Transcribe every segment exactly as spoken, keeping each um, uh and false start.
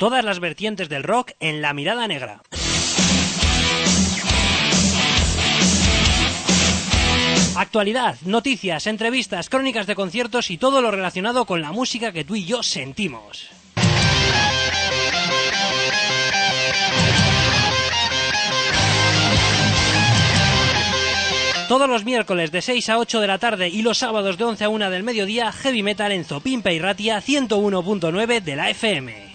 Todas las vertientes del rock en La Mirada Negra. Actualidad, noticias, entrevistas, crónicas de conciertos y todo lo relacionado con la música que tú y yo sentimos. Todos los miércoles de seis a ocho de la tarde y los sábados de once a una del mediodía, Heavy Metal en Zopimpe y Ratia ciento uno punto nueve de la F M.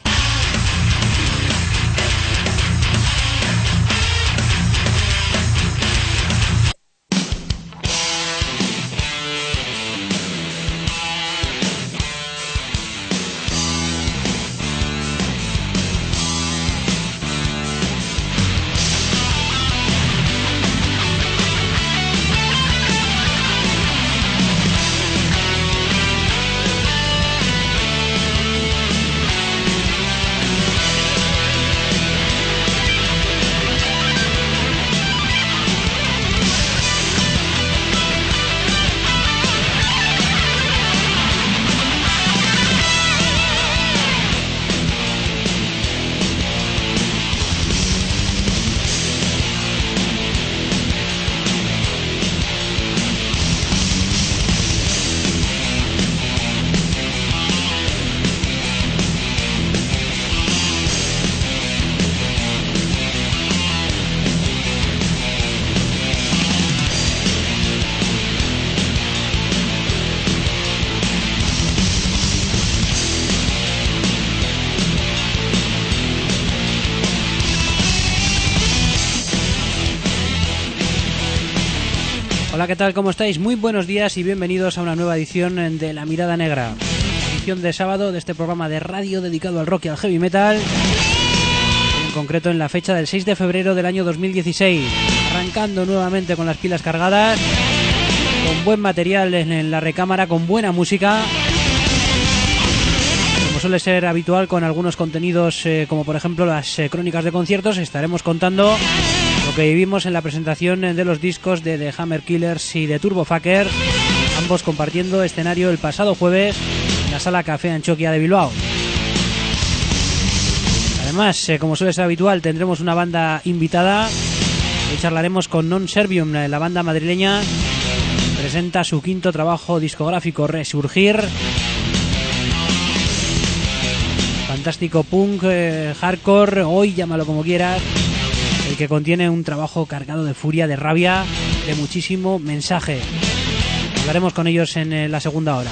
Hola, ¿qué tal? ¿Cómo estáis? Muy buenos días y bienvenidos a una nueva edición de La Mirada Negra. Edición de sábado de este programa de radio dedicado al rock y al heavy metal. En concreto en la fecha del seis de febrero del año dos mil dieciséis. Arrancando nuevamente con las pilas cargadas, con buen material en la recámara, con buena música. Como suele ser habitual con algunos contenidos eh, como por ejemplo las eh, crónicas de conciertos, estaremos contando lo que vivimos en la presentación de los discos de The Hammer Killers y de Turbofucker, ambos compartiendo escenario el pasado jueves en la Sala Café Antxokia de Bilbao. Además, eh, como suele ser habitual, tendremos una banda invitada. Hoy charlaremos con Non Servium, la banda madrileña. Presenta su quinto trabajo discográfico, Resurgir. Fantástico punk, eh, hardcore, hoy llámalo como quieras. El que contiene un trabajo cargado de furia, de rabia, de muchísimo mensaje. Hablaremos con ellos en la segunda hora.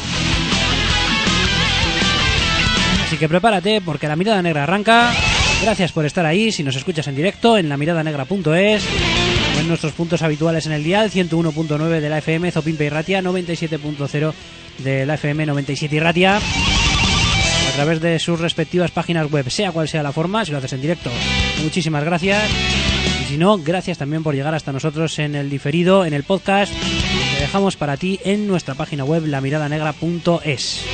Así que prepárate porque La Mirada Negra arranca. Gracias por estar ahí, si nos escuchas en directo en lamiradanegra punto es o en nuestros puntos habituales en el dial, ciento uno punto nueve de la F M, Zopimpe y Ratia, noventa y siete punto cero de la F M, noventa y siete y Ratia. A través de sus respectivas páginas web, sea cual sea la forma, si lo haces en directo, muchísimas gracias. Y si no, gracias también por llegar hasta nosotros en el diferido, en el podcast que dejamos para ti en nuestra página web, lamiradanegra punto es.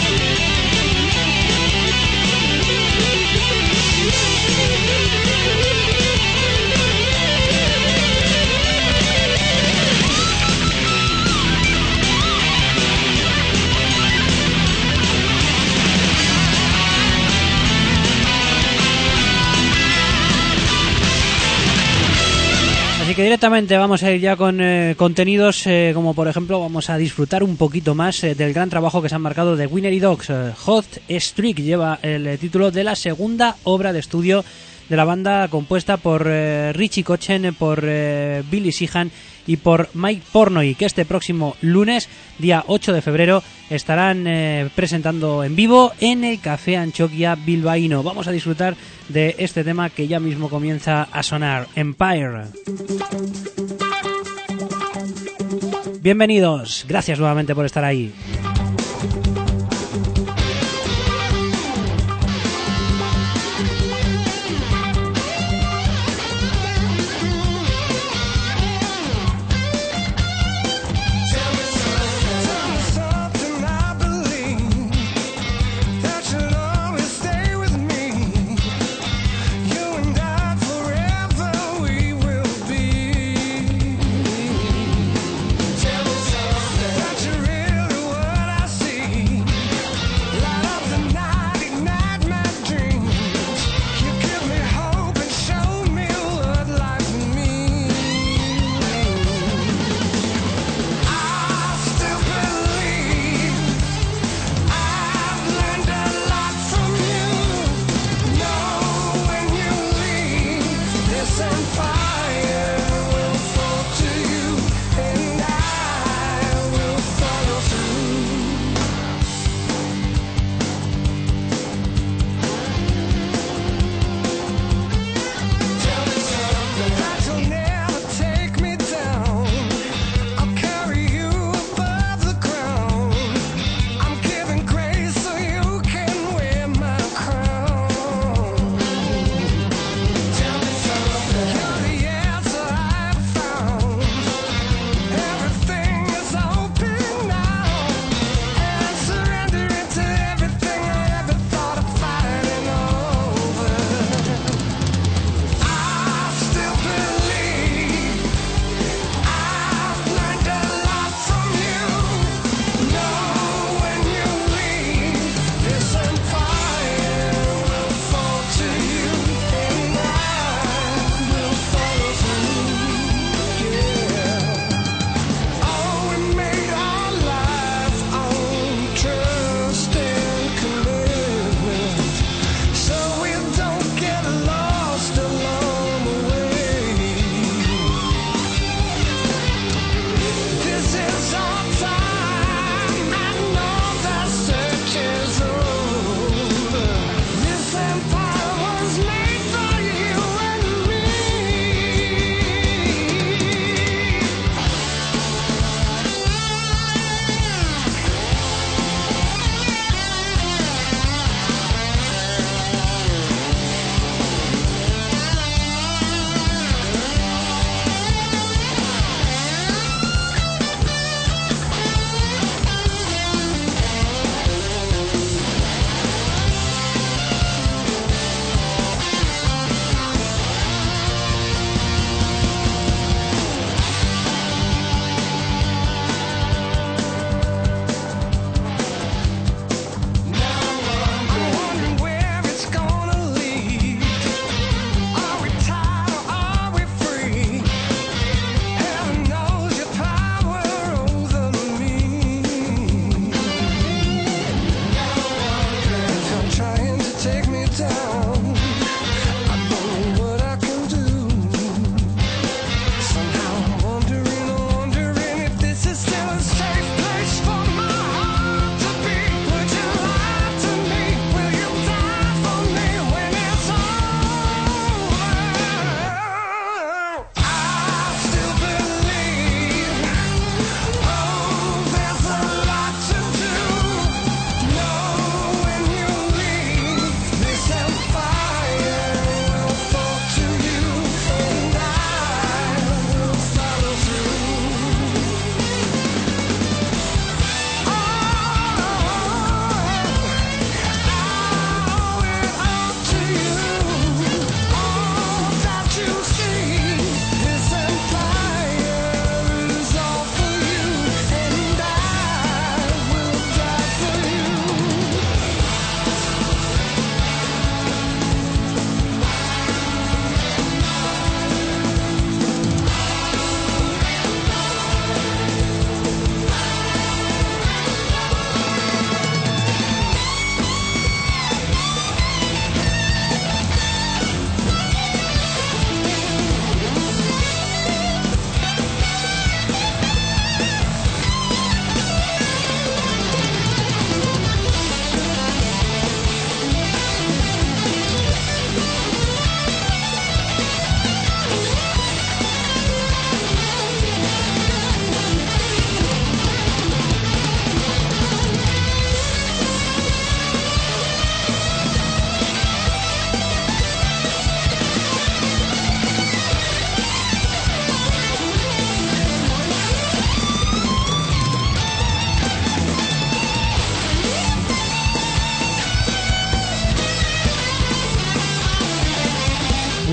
Así que directamente vamos a ir ya con eh, contenidos eh, como por ejemplo vamos a disfrutar un poquito más eh, del gran trabajo que se han marcado de Winery Dogs. eh, Hot Streak lleva el eh, título de la segunda obra de estudio de la banda, compuesta por eh, Richie Kochen, por eh, Billy Sheehan y por Mike Pornoy, que este próximo lunes, día ocho de febrero, estarán eh, presentando en vivo en el Café Antxokia bilbaíno. Vamos a disfrutar de este tema que ya mismo comienza a sonar, Empire. Bienvenidos, gracias nuevamente por estar ahí. Tell me something that you really want.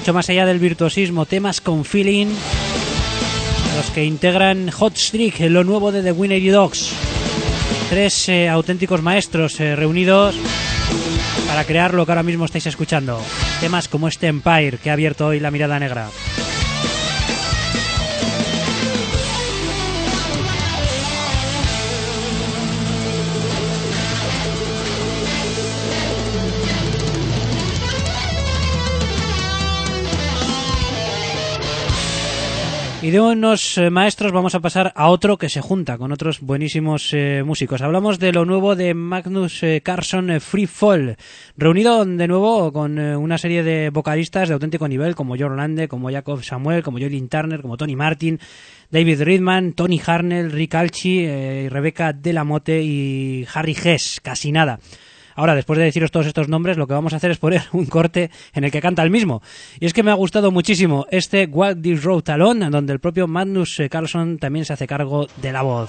mucho más allá del virtuosismo, temas con feeling, los que integran Hot Streak, lo nuevo de The Winery Dogs. Tres eh, auténticos maestros eh, reunidos para crear lo que ahora mismo estáis escuchando. Temas como este Empire que ha abierto hoy La Mirada Negra. Y de unos eh, maestros vamos a pasar a otro que se junta con otros buenísimos eh, músicos. Hablamos de lo nuevo de Magnus eh, Carlsson, eh, Free Fall, reunido de nuevo con eh, una serie de vocalistas de auténtico nivel como Jörn Lande, como Jacob Samuel, como Jolin Turner, como Tony Martin, David Ridman, Tony Harnell, Rick Alchi, eh, Rebecca Delamotte y Harry Hess, casi nada. Ahora, después de deciros todos estos nombres, lo que vamos a hacer es poner un corte en el que canta el mismo. Y es que me ha gustado muchísimo este Walk This Road Alone, donde el propio Magnus Carlsson también se hace cargo de la voz.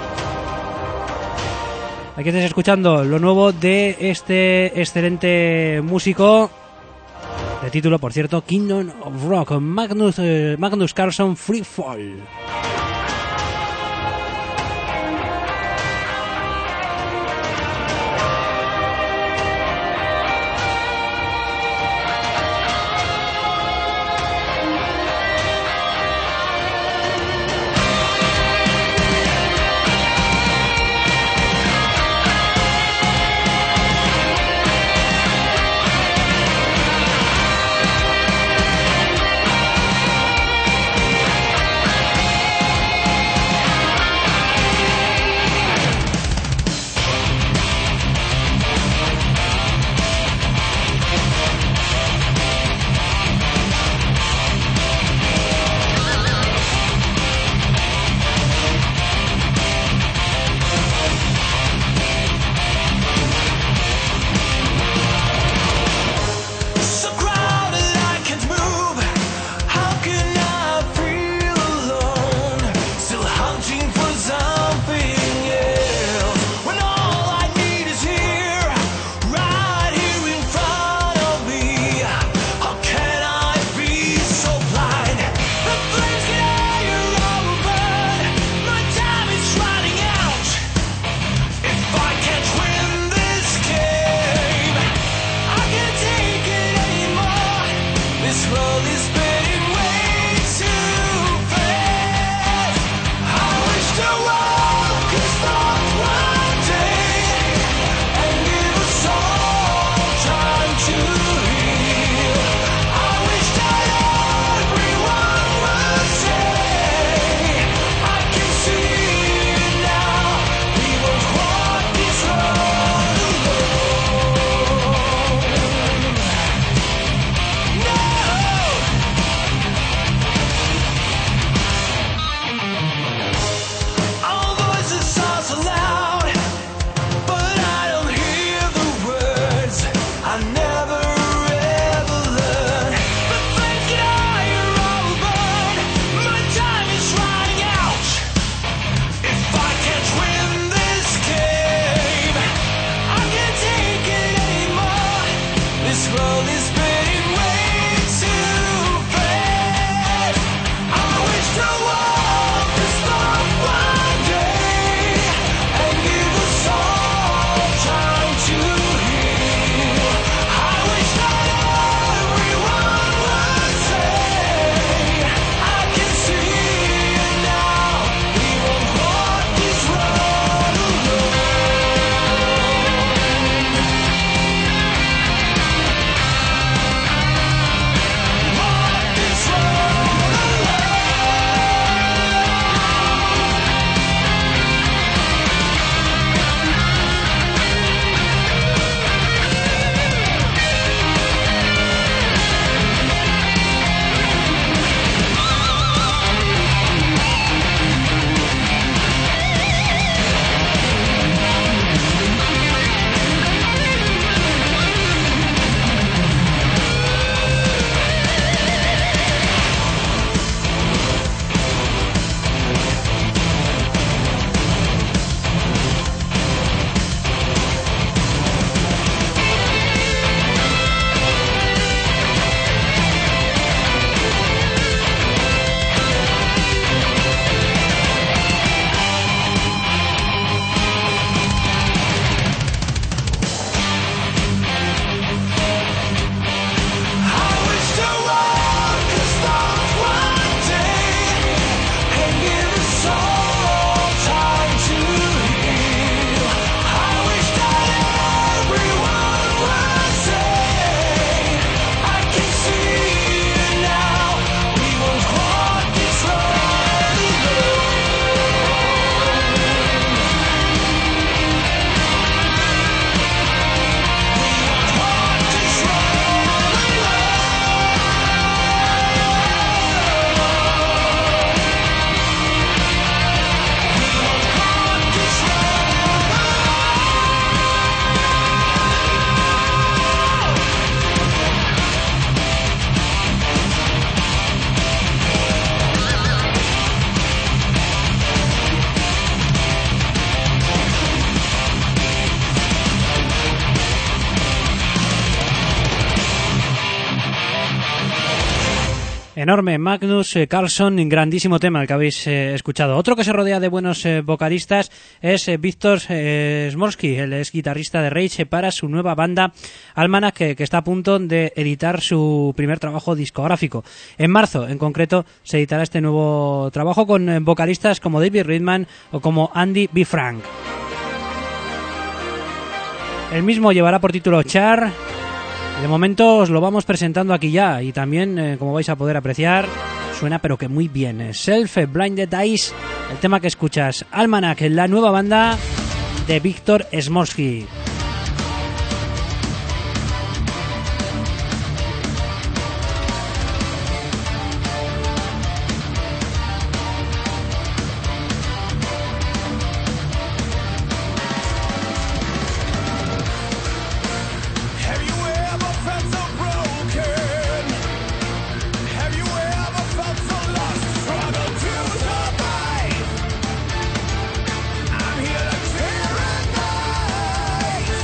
Aquí estáis escuchando lo nuevo de este excelente músico, de título, por cierto, Kingdom of Rock, Magnus, eh, Magnus Carlsson, Free Fall. Enorme, Magnus Carlsson, grandísimo tema el que habéis eh, escuchado. Otro que se rodea de buenos eh, vocalistas es eh, Víctor eh, Szmorski, el ex guitarrista de Rage, para su nueva banda Almanac, que, que está a punto de editar su primer trabajo discográfico. En marzo, en concreto, se editará este nuevo trabajo con eh, vocalistas como David Ridman o como Andy B. Frank. El mismo llevará por título Char. De momento os lo vamos presentando aquí ya y también, eh, como vais a poder apreciar, suena pero que muy bien. Self Blinded Eyes, el tema que escuchas, Almanac, la nueva banda de Víctor Szmorski. I'm here to tear and die.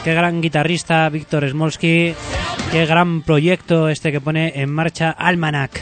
qué gran guitarrista Víctor Smolsky, qué gran proyecto este que pone en marcha Almanac.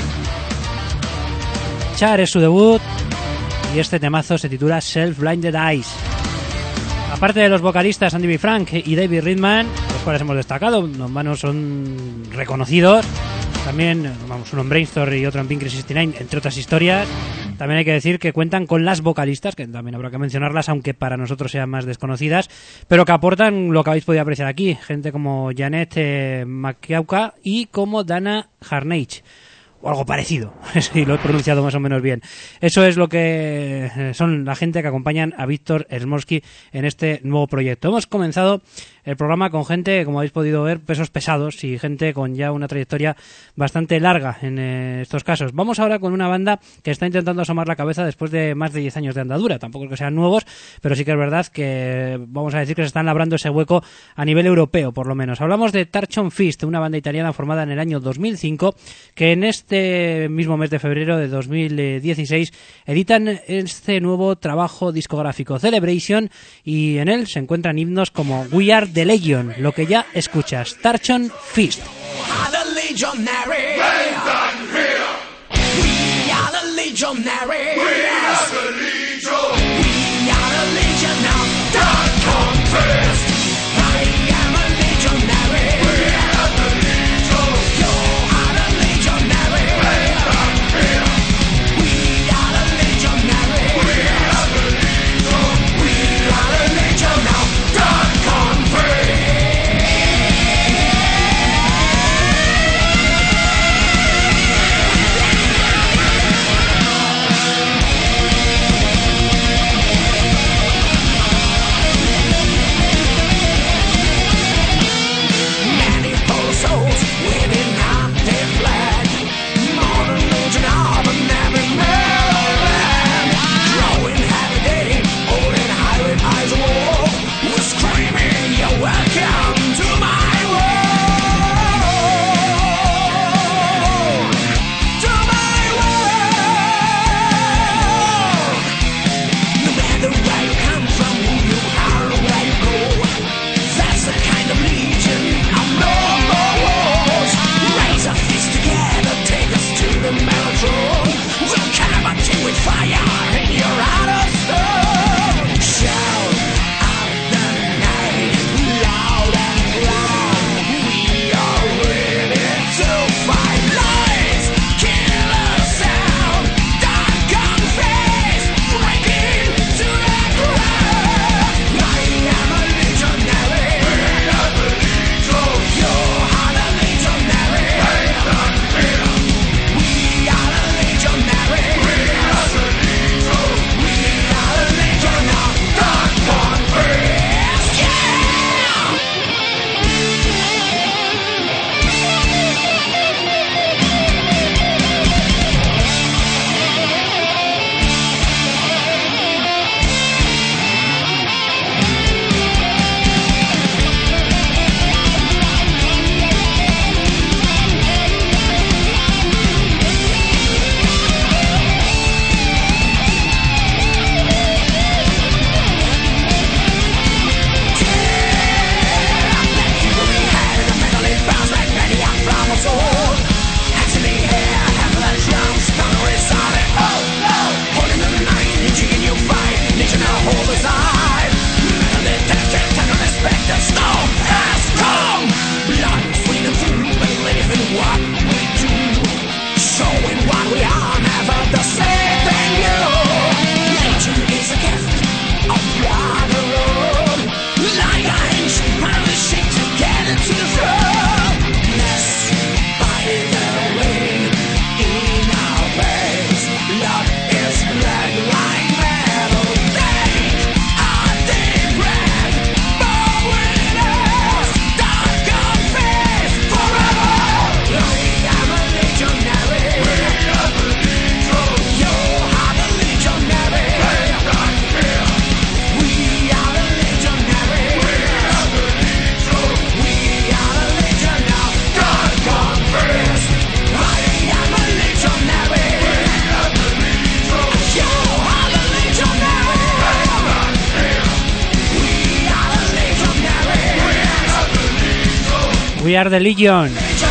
Char es su debut y este temazo se titula Self Blinded Eyes. Aparte de los vocalistas Andy B. Frank y David Ridman, los cuales hemos destacado, los manos son reconocidos. También, vamos, uno en Brainstorm y otro en Pink sesenta y nueve, entre otras historias. También hay que decir que cuentan con las vocalistas, que también habrá que mencionarlas, aunque para nosotros sean más desconocidas, pero que aportan lo que habéis podido apreciar aquí. Gente como Janet eh, McKeauka y como Dana Harnage. O algo parecido, si lo he pronunciado más o menos bien. Eso es lo que son la gente que acompañan a Víctor Smolsky en este nuevo proyecto. Hemos comenzado el programa con gente, como habéis podido ver, pesos pesados y gente con ya una trayectoria bastante larga en eh, estos casos. Vamos ahora con una banda que está intentando asomar la cabeza después de más de diez años de andadura. Tampoco es que sean nuevos, pero sí que es verdad que vamos a decir que se están labrando ese hueco a nivel europeo, por lo menos. Hablamos de Tarchon Fist, una banda italiana formada en el año dos mil cinco, que en este mismo mes de febrero de dos mil dieciséis editan este nuevo trabajo discográfico, Celebration, y en él se encuentran himnos como We Are the Legion, lo que ya escuchas, Tarchon Fist. We Are the Legion.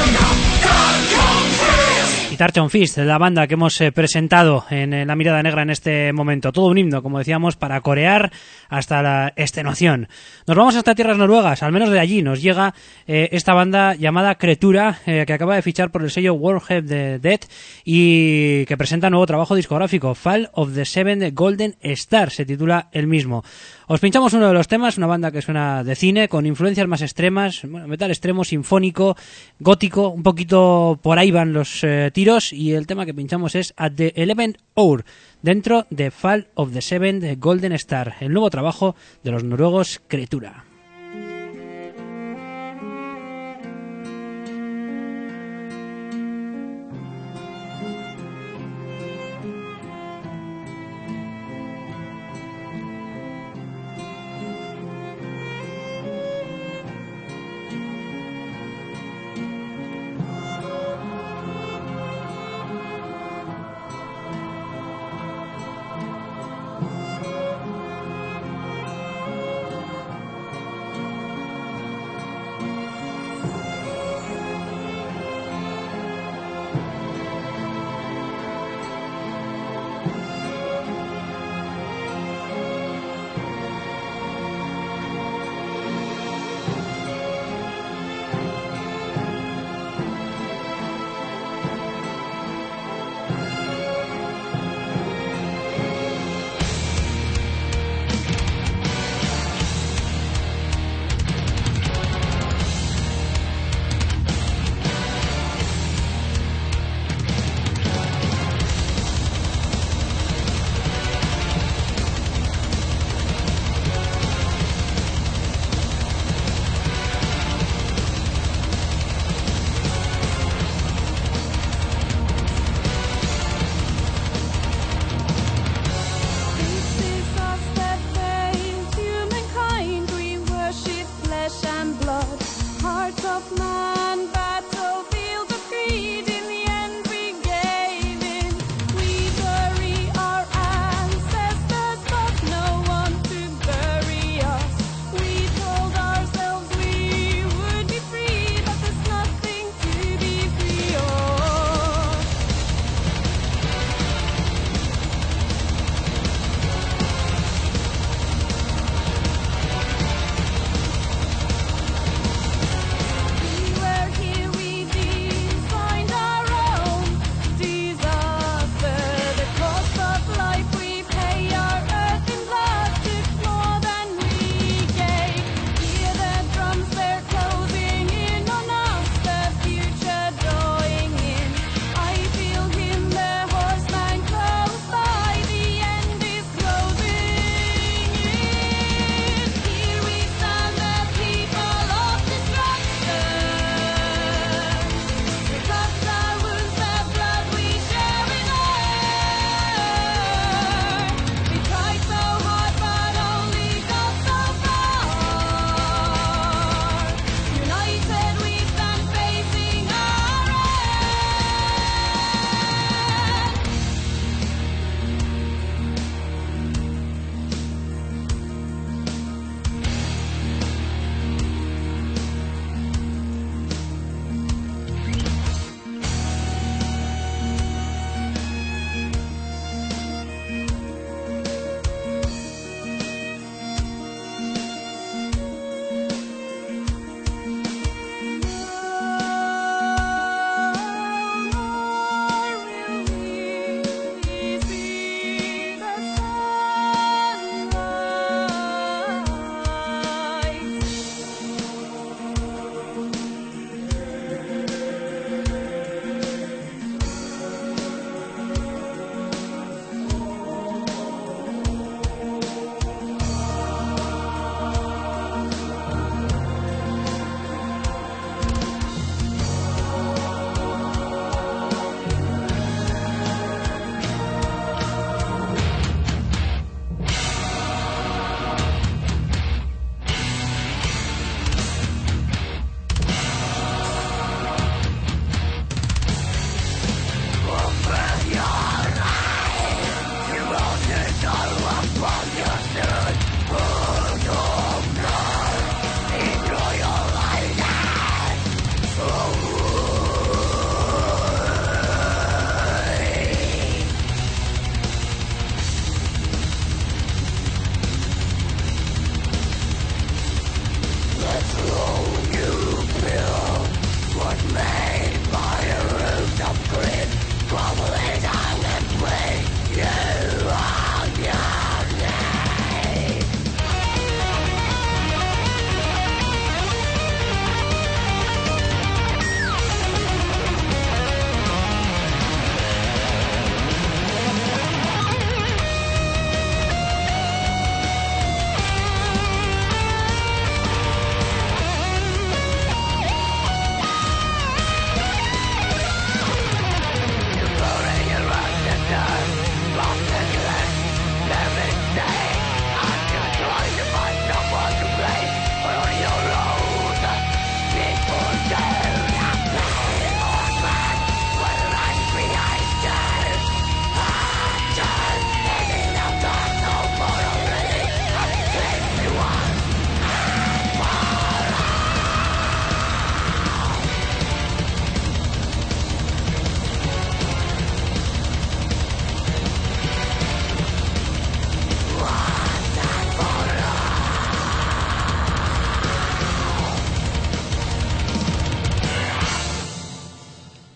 Y Tarchon Fist, la banda que hemos eh, presentado en, en La Mirada Negra en este momento. Todo un himno, como decíamos, para corear hasta la extenuación. Nos vamos hasta tierras noruegas, al menos de allí nos llega eh, esta banda llamada Creatura, eh, que acaba de fichar por el sello Warhead de Dead y que presenta nuevo trabajo discográfico, Fall of the Seven Golden Stars, se titula el mismo. Os pinchamos uno de los temas, una banda que suena de cine, con influencias más extremas, bueno, metal extremo, sinfónico, gótico, un poquito por ahí van los eh, tiros, y el tema que pinchamos es At the Eleventh Hour, dentro de Fall of the Seventh Golden Star, el nuevo trabajo de los noruegos Creatura.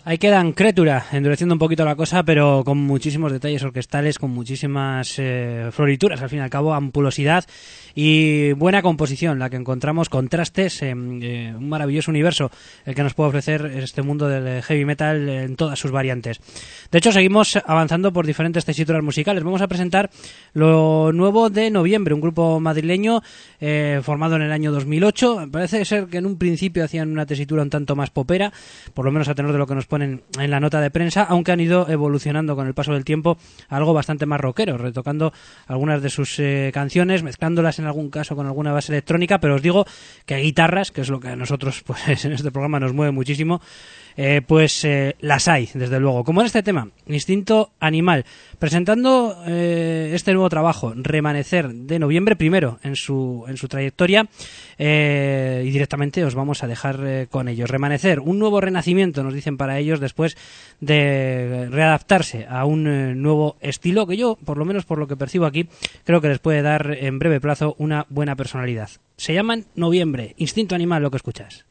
Ahí quedan Creatura, endureciendo un poquito la cosa, pero con muchísimos detalles orquestales, con muchísimas eh, florituras, al fin y al cabo, ampulosidad y buena composición, la que encontramos, contrastes, eh, eh, un maravilloso universo el que nos puede ofrecer este mundo del heavy metal en todas sus variantes. De hecho, seguimos avanzando por diferentes tesituras musicales. Vamos a presentar lo nuevo de Noviembre, un grupo madrileño eh, formado en el año dos mil ocho. Parece ser que en un principio hacían una tesitura un tanto más popera, por lo menos a tenor de lo que nos ponen en la nota de prensa, aunque han ido evolucionando con el paso del tiempo a algo bastante más rockero, retocando algunas de sus eh, canciones, mezclándolas en algún caso con alguna base electrónica, pero os digo que guitarras, que es lo que a nosotros pues en este programa nos mueve muchísimo, eh, pues eh, las hay, desde luego. Como en este tema, Instinto Animal, presentando eh, este nuevo trabajo, Remanecer, de Noviembre, primero en su, en su trayectoria, eh, y directamente os vamos a dejar eh, con ellos. Remanecer, un nuevo renacimiento, nos dicen para ellos, después de readaptarse a un eh, nuevo estilo que yo, por lo menos por lo que percibo aquí, creo que les puede dar en breve plazo una buena personalidad. Se llaman Noviembre, Instinto Animal, lo que escuchas.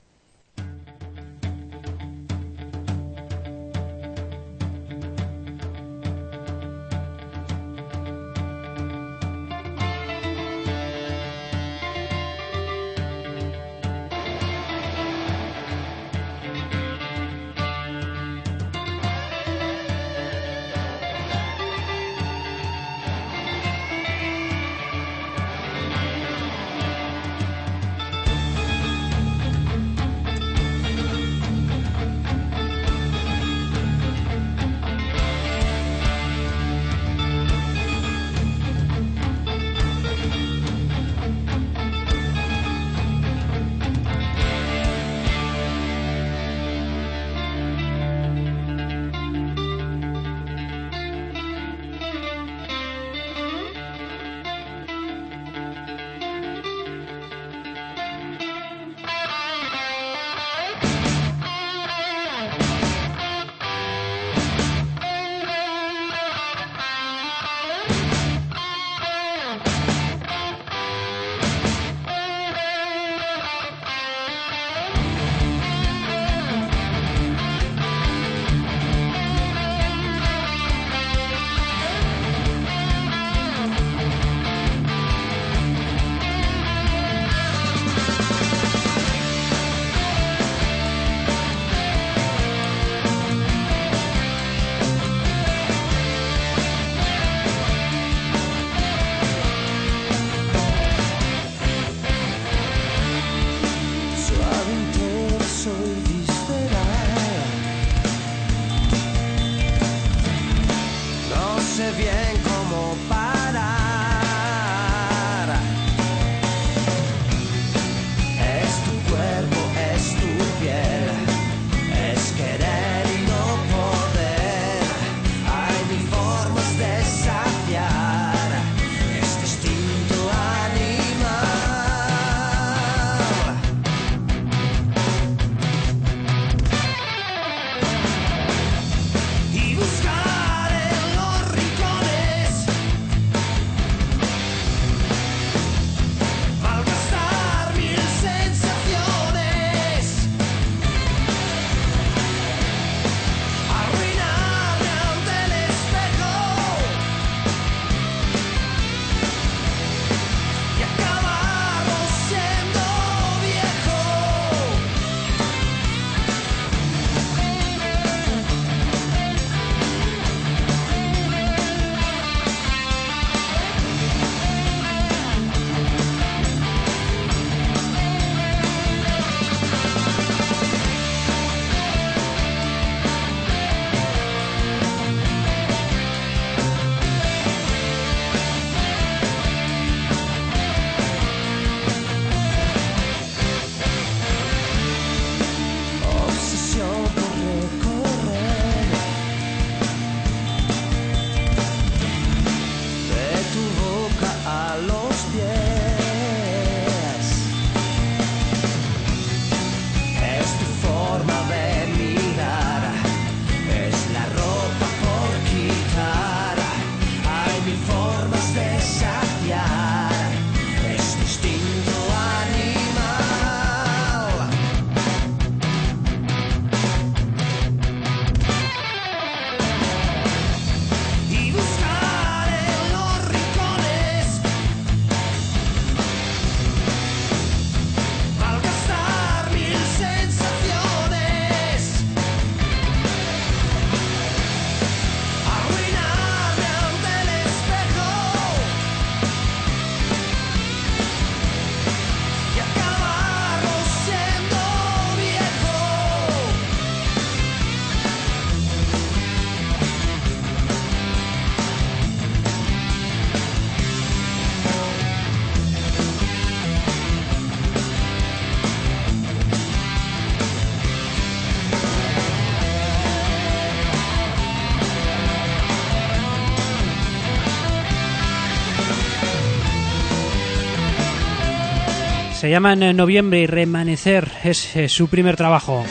Se llaman Noviembre y Remanecer, es eh, su primer trabajo.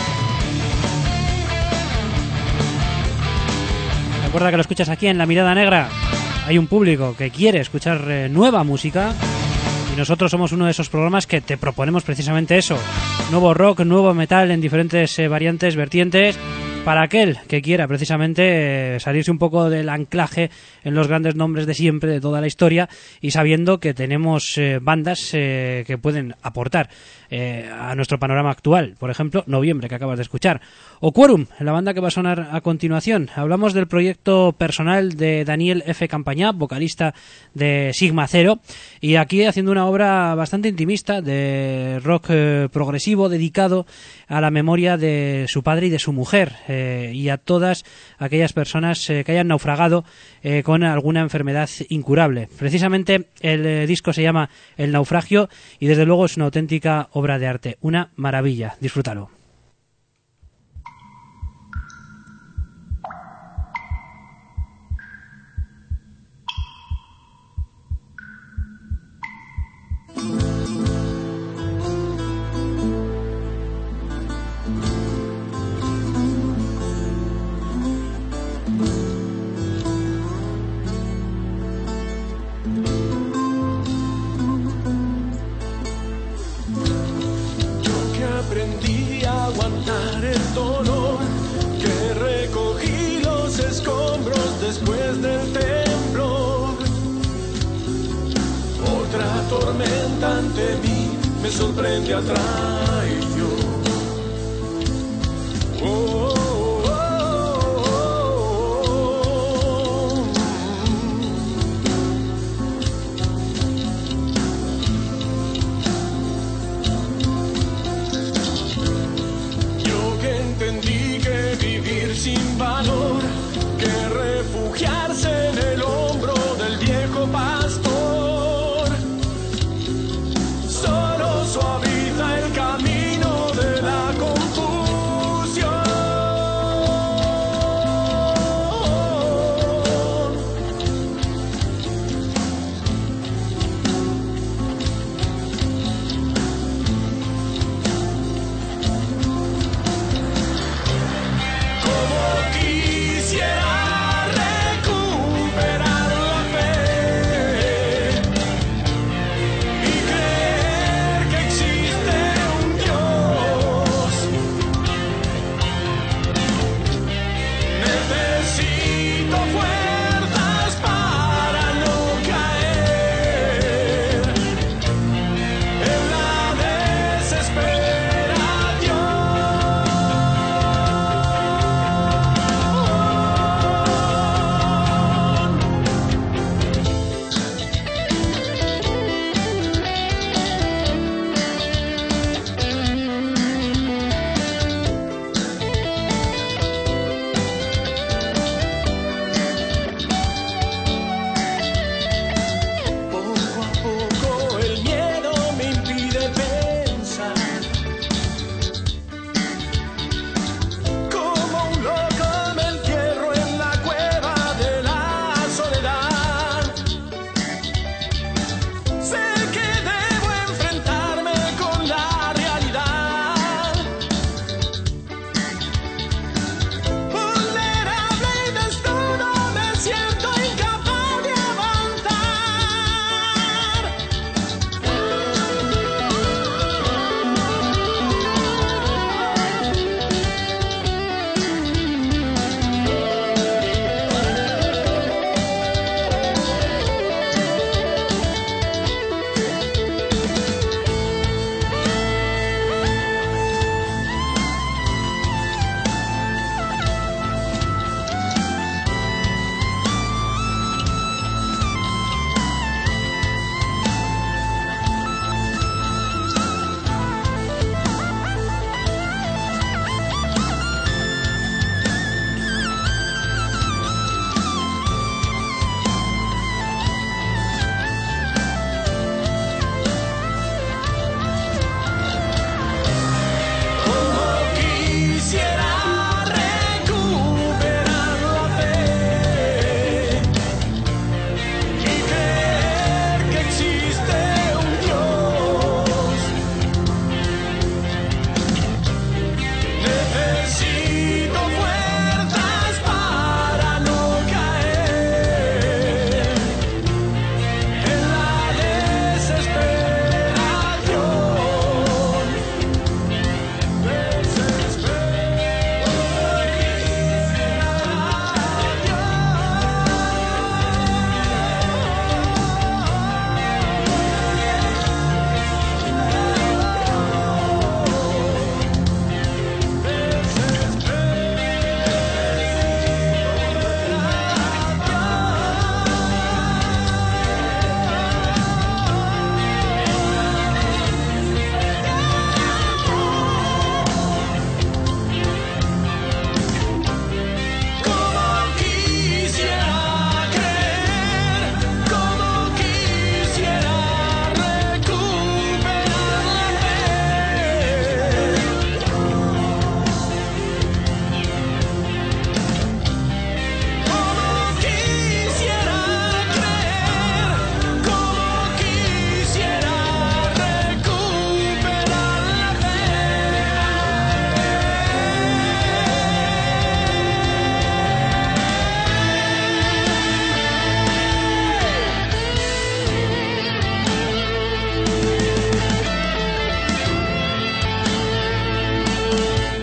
Recuerda que lo escuchas aquí en La Mirada Negra. Hay un público que quiere escuchar eh, nueva música y nosotros somos uno de esos programas que te proponemos precisamente eso. Nuevo rock, nuevo metal en diferentes eh, variantes, vertientes, para aquel que quiera precisamente eh, salirse un poco del anclaje en los grandes nombres de siempre, de toda la historia, y sabiendo que tenemos eh, bandas eh, que pueden aportar eh, a nuestro panorama actual. Por ejemplo, Noviembre, que acabas de escuchar. O Quorum, la banda que va a sonar a continuación. Hablamos del proyecto personal de Daniel F. Campañá, vocalista de Sigma Cero, y aquí haciendo una obra bastante intimista de rock eh, progresivo dedicado a la memoria de su padre y de su mujer, eh, y a todas aquellas personas eh, que hayan naufragado eh, con alguna enfermedad incurable. Precisamente el eh, disco se llama El Naufragio y desde luego es una auténtica obra de arte, una maravilla. Disfrútalo. Aprendí a aguantar el dolor, que recogí los escombros después del temblor. Otra tormenta ante mí me sorprende a traición. Oh, oh, oh, oh, oh. Entendí que vivir sin valor, que refugiarse en el hombro del viejo pastor, solo suaviza el camino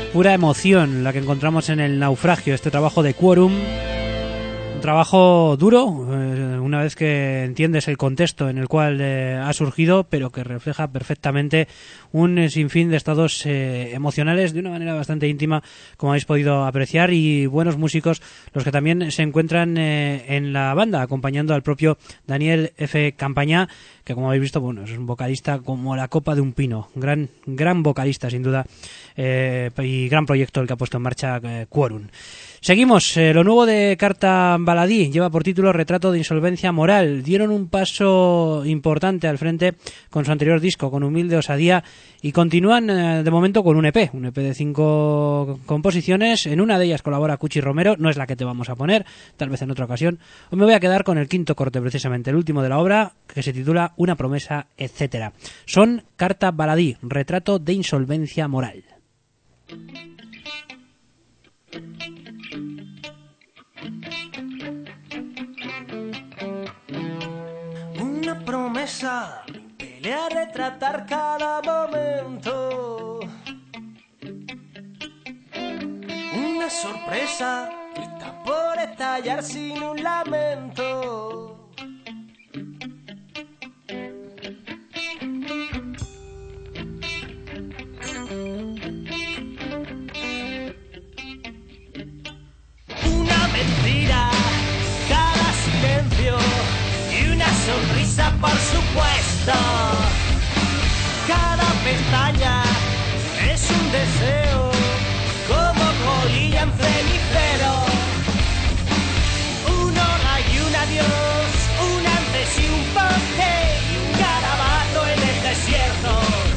Pura emoción la que encontramos en El naufragio, este trabajo de Quorum. Un trabajo duro, eh, una vez que entiendes el contexto en el cual eh, ha surgido, pero que refleja perfectamente un eh, sinfín de estados eh, emocionales de una manera bastante íntima, como habéis podido apreciar, y buenos músicos los que también se encuentran eh, en la banda, acompañando al propio Daniel F. Campañá, que como habéis visto, bueno, es un vocalista como la copa de un pino, gran gran vocalista sin duda, eh, y gran proyecto el que ha puesto en marcha eh, Quorum. Seguimos, eh, lo nuevo de Carta Baladí lleva por título Retrato de insolvencia moral. Dieron un paso importante al frente con su anterior disco, con Humilde Osadía, y continúan eh, de momento con un E P, un E P de cinco composiciones. En una de ellas colabora Cuchi Romero, no es la que te vamos a poner, tal vez en otra ocasión. Hoy me voy a quedar con el quinto corte, precisamente el último de la obra, que se titula Una promesa, etcétera. Son Carta Baladí, Retrato de insolvencia moral. Una promesa, pelear, retratar cada momento. Una sorpresa que está por estallar sin un lamento. Una mentira, cada silencio y una sonrisa, por supuesto. Cada pestaña es un deseo, como colilla en cenicero. Un hola y un adiós, un antes y un porqué, y un garabato en el desierto.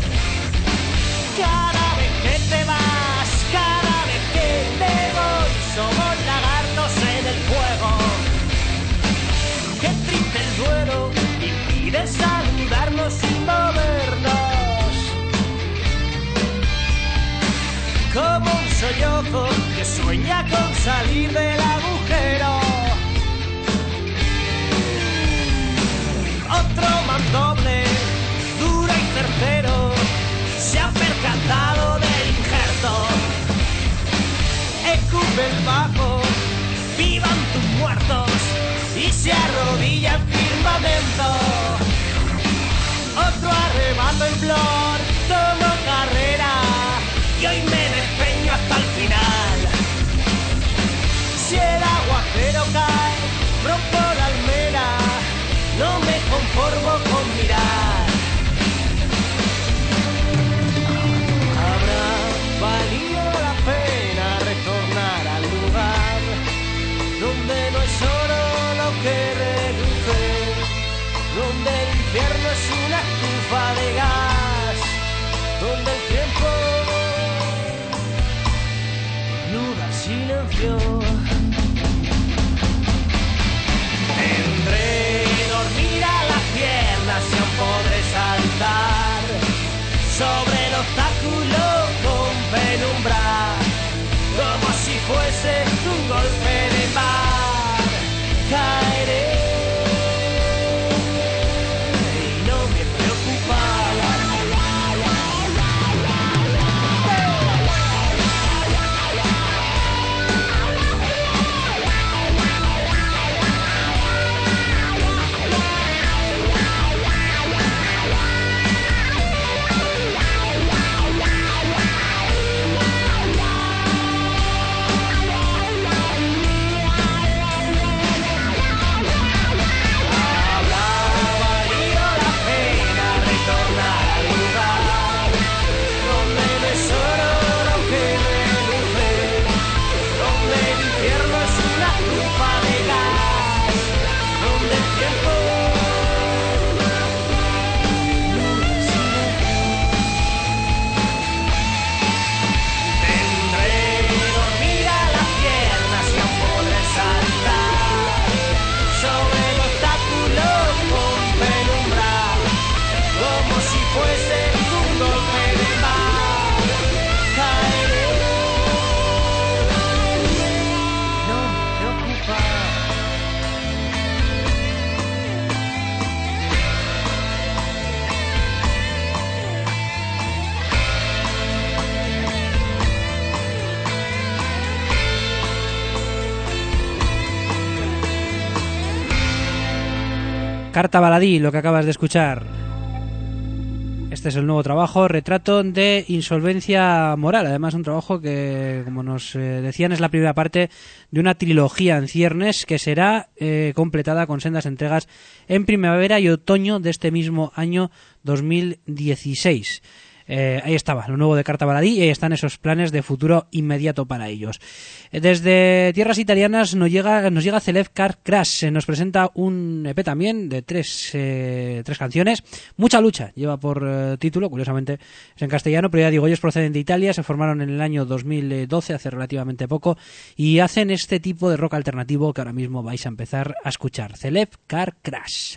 Cada vez que te vas, cada vez que me voy, somos lagartos en el fuego. Qué triste el duelo, impide saludarnos sin movernos. Como un sollozo que sueña con salir del agujero. Otro mandoble, duro y certero, se ha percatado del injerto. Escupe el bajo, vivan tus muertos, y se arrodilla en firmamento. Otro arrebato en flor, tomo carrera, y hoy me despeño hasta el final. Si el aguacero cae, rompo la almera, no me conformo con mirar. Habrá valido la pena retornar al lugar donde no es oro lo que reluce, donde el infierno es una estufa de gas, donde el tiempo nuda el silencio. Tendré que dormir a las piernas y aún podré saltar sobre el obstáculo con penumbra, como si fuese un golpe de mar. Caeré y no me preocupa. Carta Baladí, lo que acabas de escuchar. Este es el nuevo trabajo, Retrato de insolvencia moral. Además, un trabajo que, como nos eh, decían, es la primera parte de una trilogía en ciernes que será eh, completada con sendas entregas en primavera y otoño de este mismo año dos mil dieciséis. Eh, ahí estaba, lo nuevo de Carta Baladí, y ahí están esos planes de futuro inmediato para ellos. Desde tierras italianas nos llega, nos llega Celeb Car Crash, nos presenta un E P también de tres, eh, tres canciones. Mucha lucha lleva por eh, título, curiosamente es en castellano, pero ya digo, ellos proceden de Italia, se formaron en el año dos mil doce, hace relativamente poco, y hacen este tipo de rock alternativo que ahora mismo vais a empezar a escuchar. Celeb Car Crash.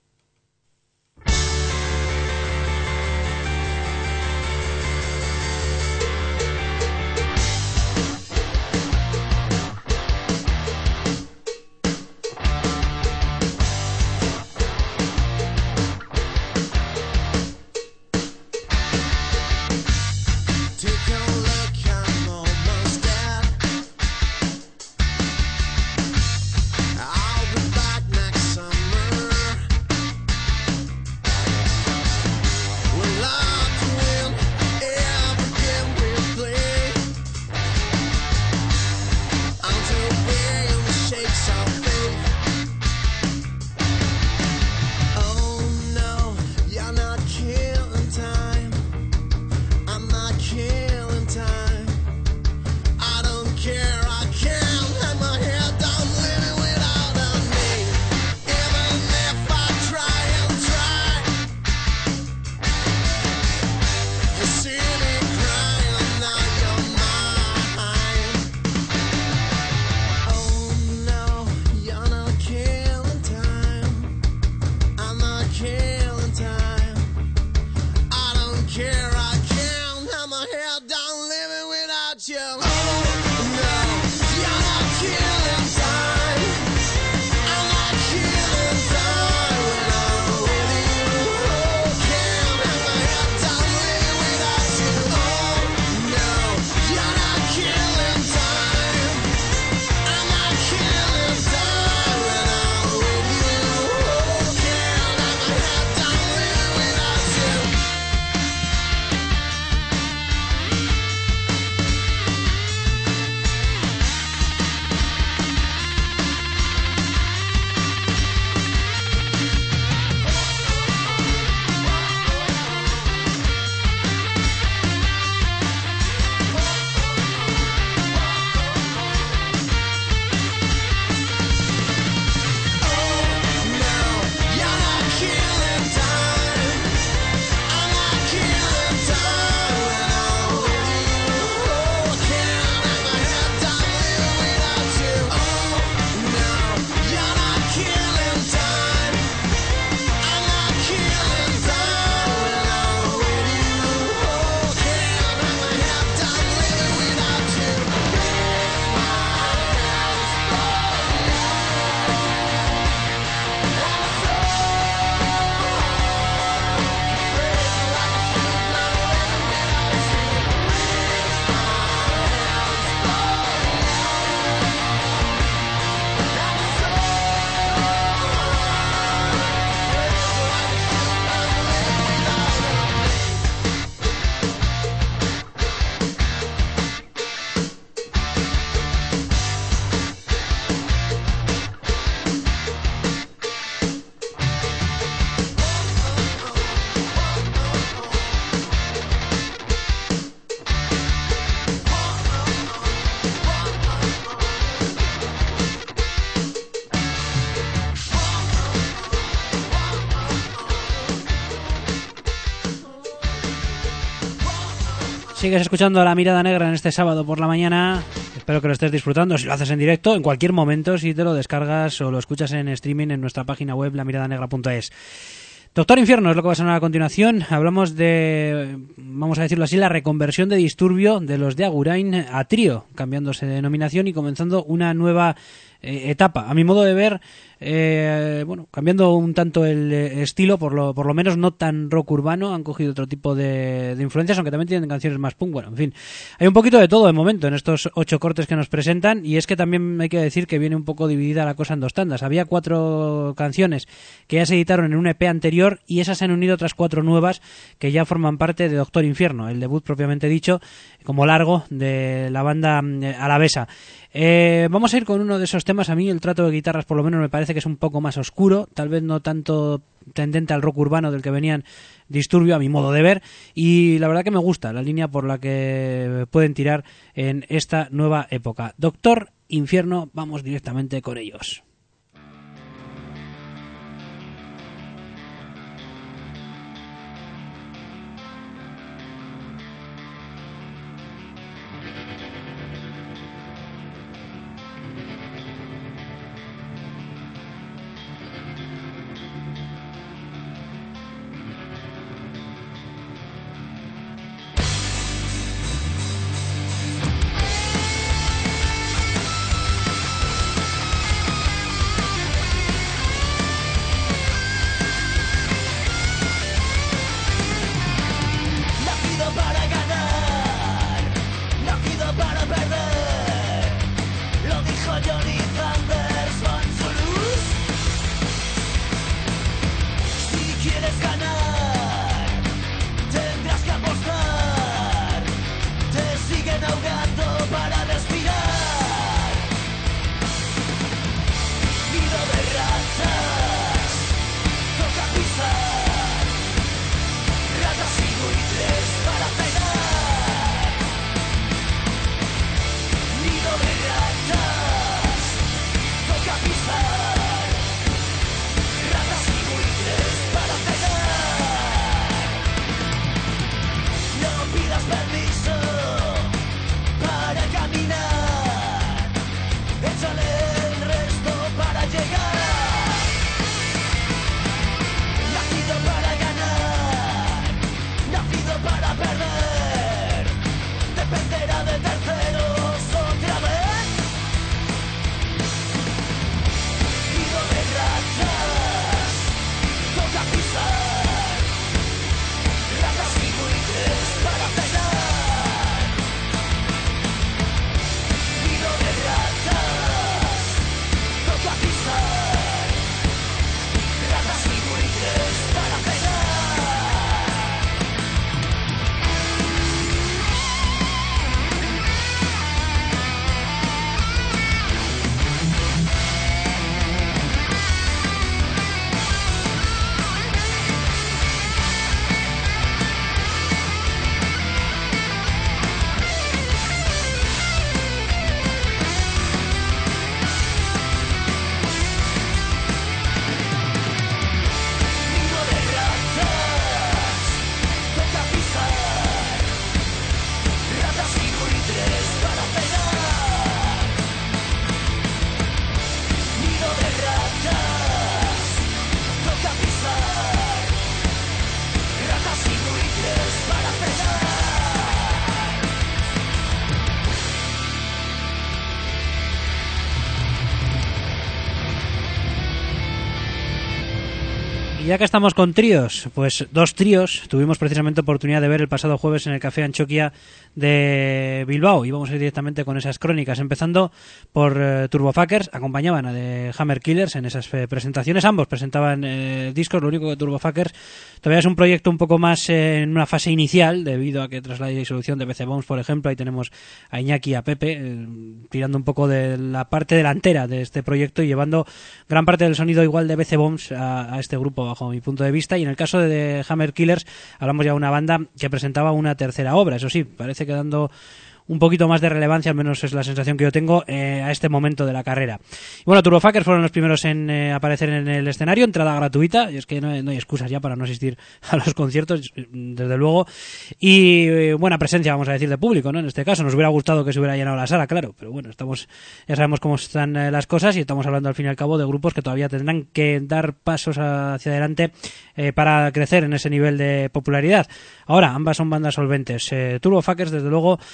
Sigues escuchando La Mirada Negra en este sábado por la mañana. Espero que lo estés disfrutando. Si lo haces en directo, en cualquier momento, si te lo descargas o lo escuchas en streaming en nuestra página web la mirada negra punto es. Doctor Infierno es lo que va a sonar a continuación. Hablamos de, vamos a decirlo así, la reconversión de Disturbio de los de Agurain a Trío, cambiándose de denominación y comenzando una nueva eh, etapa. A mi modo de ver, eh, bueno, cambiando un tanto el eh, estilo, por lo, por lo menos no tan rock urbano, han cogido otro tipo de, de influencias, aunque también tienen canciones más punk. Bueno, en fin, hay un poquito de todo de momento en estos ocho cortes que nos presentan, y es que también hay que decir que viene un poco dividida la cosa en dos tandas. Había cuatro canciones que ya se editaron en un E P anterior, y esas se han unido otras cuatro nuevas que ya forman parte de Doctor Infierno, el debut propiamente dicho, como largo de la banda eh, alavesa. Eh, vamos a ir con uno de esos temas. A mí el trato de guitarras por lo menos me parece que es un poco más oscuro, tal vez no tanto tendente al rock urbano del que venían Disturbio, a mi modo de ver, y la verdad que me gusta la línea por la que pueden tirar en esta nueva época. Doctor Infierno, vamos directamente con ellos. Y ya que estamos con tríos, pues dos tríos tuvimos precisamente oportunidad de ver el pasado jueves en el Café Anchoquia de Bilbao, y vamos a ir directamente con esas crónicas, empezando por eh, Turbofuckers. Acompañaban a The Hammer Killers en esas eh, presentaciones. Ambos presentaban eh, discos, lo único que Turbofuckers todavía es un proyecto un poco más eh, en una fase inicial, debido a que tras la disolución de B C Bombs, por ejemplo, ahí tenemos a Iñaki y a Pepe eh, tirando un poco de la parte delantera de este proyecto y llevando gran parte del sonido igual de B C Bombs a, a este grupo, bajo mi punto de vista. Y en el caso de The Hammer Killers hablamos ya de una banda que presentaba una tercera obra, eso sí, parece que dando un poquito más de relevancia, al menos es la sensación que yo tengo, eh, a este momento de la carrera. Y bueno, Turbofuckers fueron los primeros en eh, aparecer en el escenario, entrada gratuita, y es que no hay, no hay excusas ya para no asistir a los conciertos, desde luego, y eh, buena presencia, vamos a decir, de público, ¿no? En este caso, nos hubiera gustado que se hubiera llenado la sala, claro, pero bueno, estamos, ya sabemos cómo están eh, las cosas, y estamos hablando al fin y al cabo de grupos que todavía tendrán que dar pasos hacia adelante eh, para crecer en ese nivel de popularidad. Ahora, ambas son bandas solventes. Eh, Turbofuckers, desde luego, eh,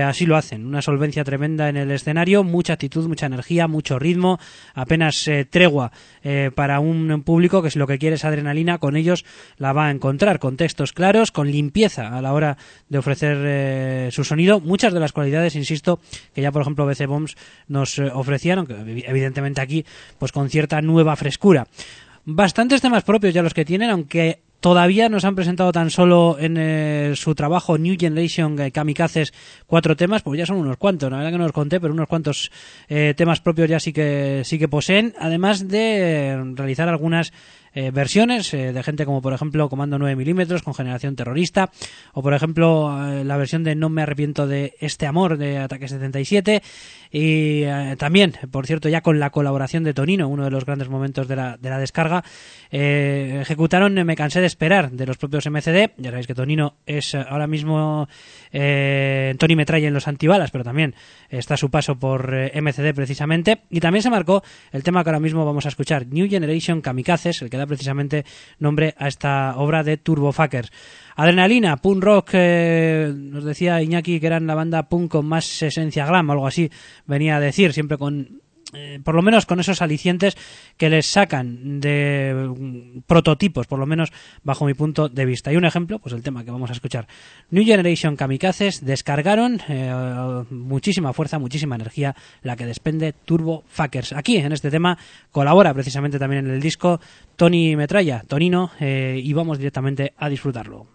así lo hacen. Una solvencia tremenda en el escenario, mucha actitud, mucha energía, mucho ritmo, apenas eh, tregua eh, para un público que si lo que quiere es adrenalina, con ellos la va a encontrar, con textos claros, con limpieza a la hora de ofrecer eh, su sonido, muchas de las cualidades, insisto, que ya por ejemplo B C Bombs nos eh, ofrecían, aunque evidentemente aquí pues con cierta nueva frescura. Bastantes temas propios ya los que tienen, aunque todavía nos han presentado tan solo en eh, su trabajo New Generation eh, Kamikazes cuatro temas, pues ya son unos cuantos, la verdad que no los conté, pero unos cuantos eh, temas propios ya sí que sí que poseen, además de eh, realizar algunas Eh, versiones eh, de gente como por ejemplo Comando nueve milímetros con Generación Terrorista, o por ejemplo eh, la versión de No me arrepiento de este amor de Ataque setenta y siete, y eh, también, por cierto, ya con la colaboración de Tonino, uno de los grandes momentos de la, de la descarga, eh, ejecutaron eh, Me cansé de esperar de los propios M C D. Ya sabéis que Tonino es eh, ahora mismo eh, Tony Metralla en los antibalas, pero también está a su paso por eh, M C D precisamente, y también se marcó el tema que ahora mismo vamos a escuchar, New Generation Kamikazes, el que da precisamente nombre a esta obra de Turbofuckers. Adrenalina, punk rock, eh, nos decía Iñaki que eran la banda punk con más esencia glam, algo así venía a decir, siempre con eh, por lo menos con esos alicientes que les sacan de um, prototipos, por lo menos bajo mi punto de vista. Y un ejemplo, pues el tema que vamos a escuchar, New Generation Kamikazes, descargaron eh, muchísima fuerza, muchísima energía la que desprende Turbofuckers. Aquí en este tema colabora precisamente también en el disco Tony Metralla, Tonino, eh, y vamos directamente a disfrutarlo.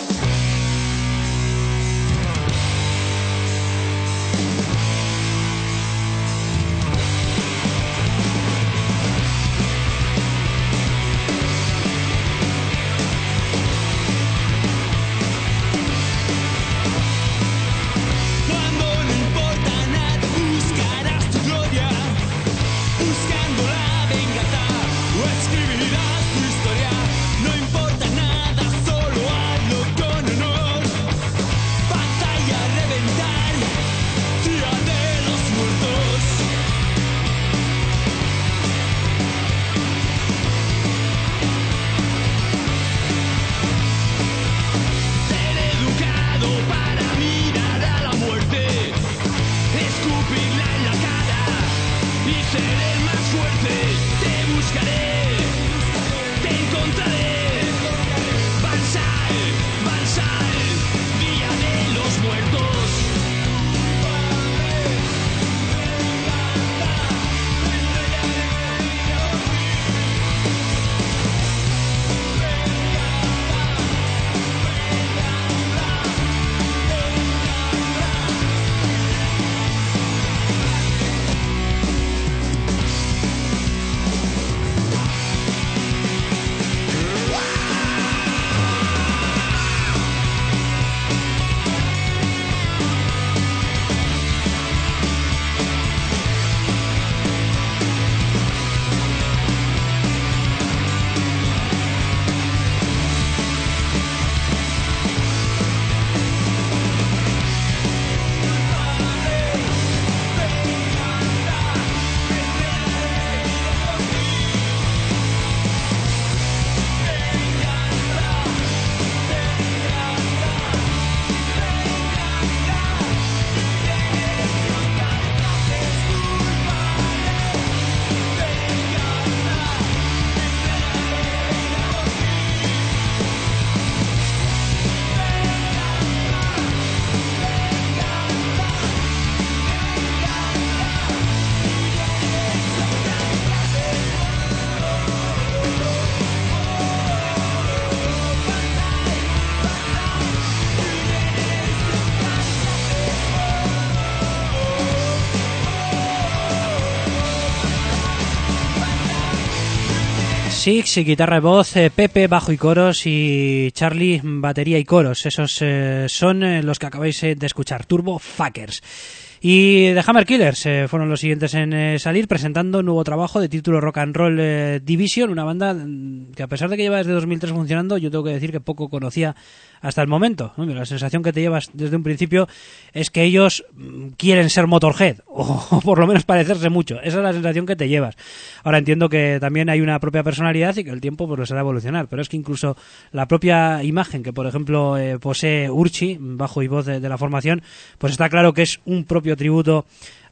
Six, guitarra y voz, eh, Pepe, bajo y coros, y Charlie, batería y coros. Esos eh, son eh, los que acabáis eh, de escuchar, Turbofuckers. Y The Hammer Killers eh, fueron los siguientes en eh, salir, presentando un nuevo trabajo de título Rock and Roll eh, Division, una banda que a pesar de que lleva desde dos mil tres funcionando, yo tengo que decir que poco conocía hasta el momento. La sensación que te llevas desde un principio es que ellos quieren ser Motorhead, o por lo menos parecerse mucho. Esa es la sensación que te llevas. Ahora entiendo que también hay una propia personalidad y que el tiempo pues lo será evolucionar, pero es que incluso la propia imagen que, por ejemplo, eh, posee Urchi, bajo y voz de, de la formación, pues está claro que es un propio tributo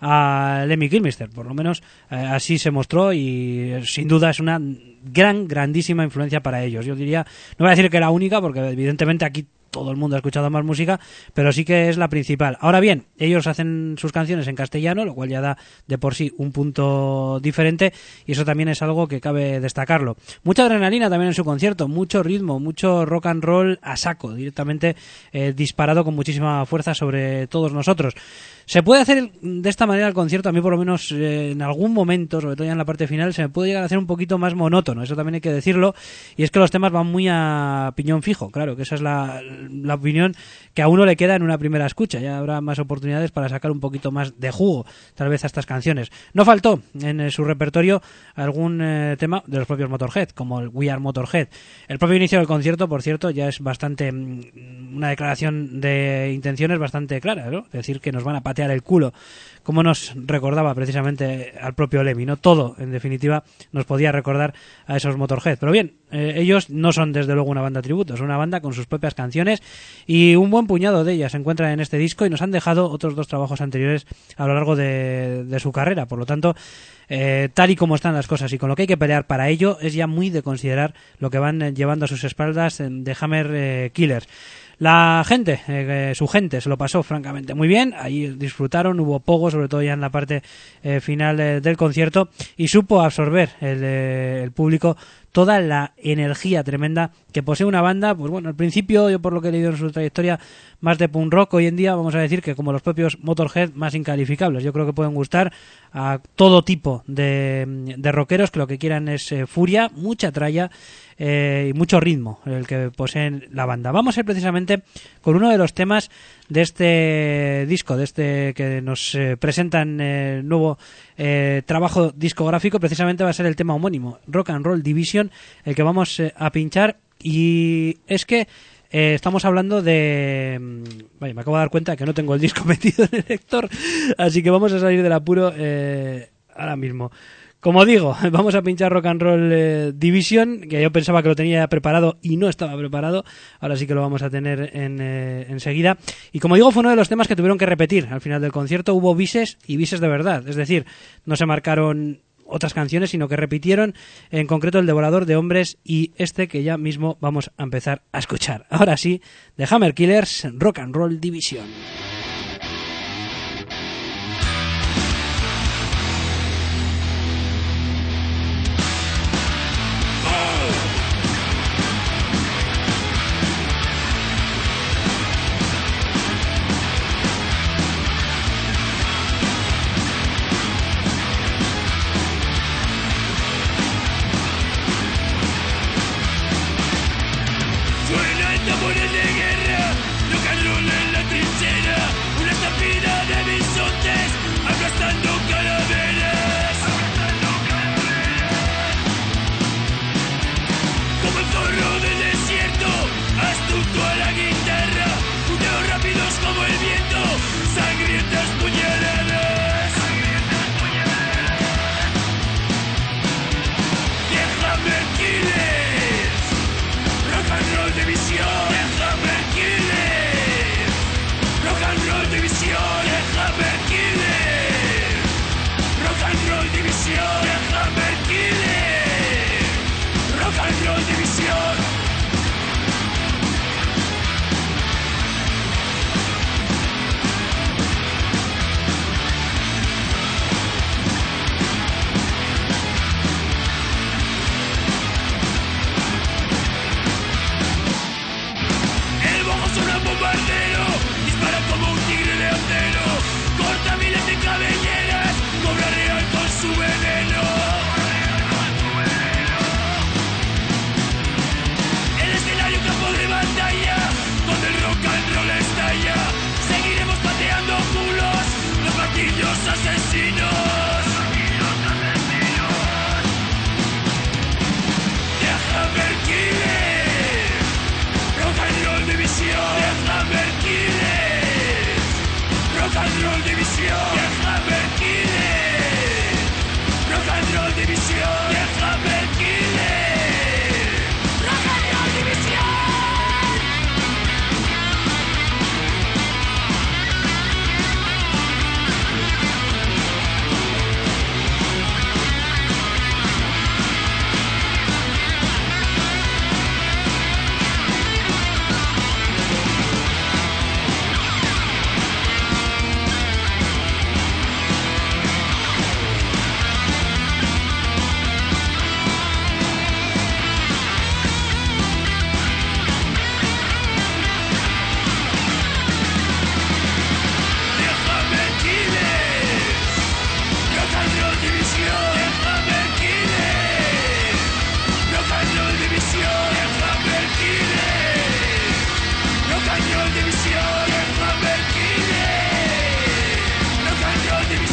a Lemmy Kilmister, por lo menos eh, así se mostró, y eh, sin duda es una gran, grandísima influencia para ellos. Yo diría, no voy a decir que la única, porque evidentemente aquí todo el mundo ha escuchado más música, pero sí que es la principal. Ahora bien, ellos hacen sus canciones en castellano, lo cual ya da de por sí un punto diferente, y eso también es algo que cabe destacarlo. Mucha adrenalina también en su concierto, mucho ritmo, mucho rock and roll a saco, directamente eh, disparado con muchísima fuerza sobre todos nosotros. Se puede hacer de esta manera el concierto, a mí por lo menos eh, en algún momento, sobre todo ya en la parte final, se me puede llegar a hacer un poquito más monótono, eso también hay que decirlo, y es que los temas van muy a piñón fijo, claro, que esa es la, la opinión que a uno le queda en una primera escucha, ya habrá más oportunidades para sacar un poquito más de jugo, tal vez a estas canciones. No faltó en eh, su repertorio algún eh, tema de los propios Motorhead, como el We Are Motorhead. El propio inicio del concierto, por cierto, ya es bastante, mm, una declaración de intenciones bastante clara, ¿no? Es decir, que nos van a patear el culo, como nos recordaba precisamente al propio Lemmy, ¿no? Todo, en definitiva, nos podía recordar a esos Motorhead. Pero bien, eh, ellos no son desde luego una banda tributo, son una banda con sus propias canciones, y un buen puñado de ellas se encuentran en este disco, y nos han dejado otros dos trabajos anteriores a lo largo de, de su carrera. Por lo tanto, eh, tal y como están las cosas y con lo que hay que pelear para ello, es ya muy de considerar lo que van eh, llevando a sus espaldas eh, de Hammer eh, Killers. La gente, eh, su gente, se lo pasó francamente muy bien, ahí disfrutaron, hubo pogo, sobre todo ya en la parte eh, final eh, del concierto, y supo absorber el, eh, el público toda la energía tremenda que posee una banda, pues bueno, al principio, yo por lo que he leído en su trayectoria, más de punk rock, hoy en día vamos a decir que como los propios Motorhead, más incalificables. Yo creo que pueden gustar a todo tipo de, de rockeros que lo que quieran es eh, furia, mucha tralla eh, y mucho ritmo, el que poseen la banda. Vamos a ir precisamente con uno de los temas de este disco, de este que nos eh, presentan el eh, nuevo eh, trabajo discográfico. Precisamente va a ser el tema homónimo, Rock and Roll Division, el que vamos eh, a pinchar, y es que Eh, estamos hablando de... Vaya, me acabo de dar cuenta de que no tengo el disco metido en el lector, así que vamos a salir del apuro eh, ahora mismo. Como digo, vamos a pinchar Rock and Roll eh, Division, que yo pensaba que lo tenía preparado y no estaba preparado. Ahora sí que lo vamos a tener en, eh, enseguida. Y como digo, fue uno de los temas que tuvieron que repetir. Al final del concierto hubo bises y bises de verdad. Es decir, no se marcaron otras canciones, sino que repitieron en concreto el Devorador de Hombres y este que ya mismo vamos a empezar a escuchar. Ahora sí, de Hammer Killers, Rock and Roll Division. Rock and Roll Division.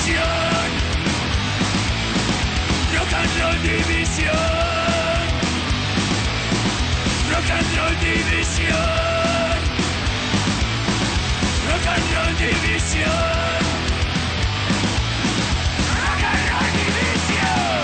División, Rock and Roll División, Rock and Roll División, Rock and Roll División, Rock and Roll División.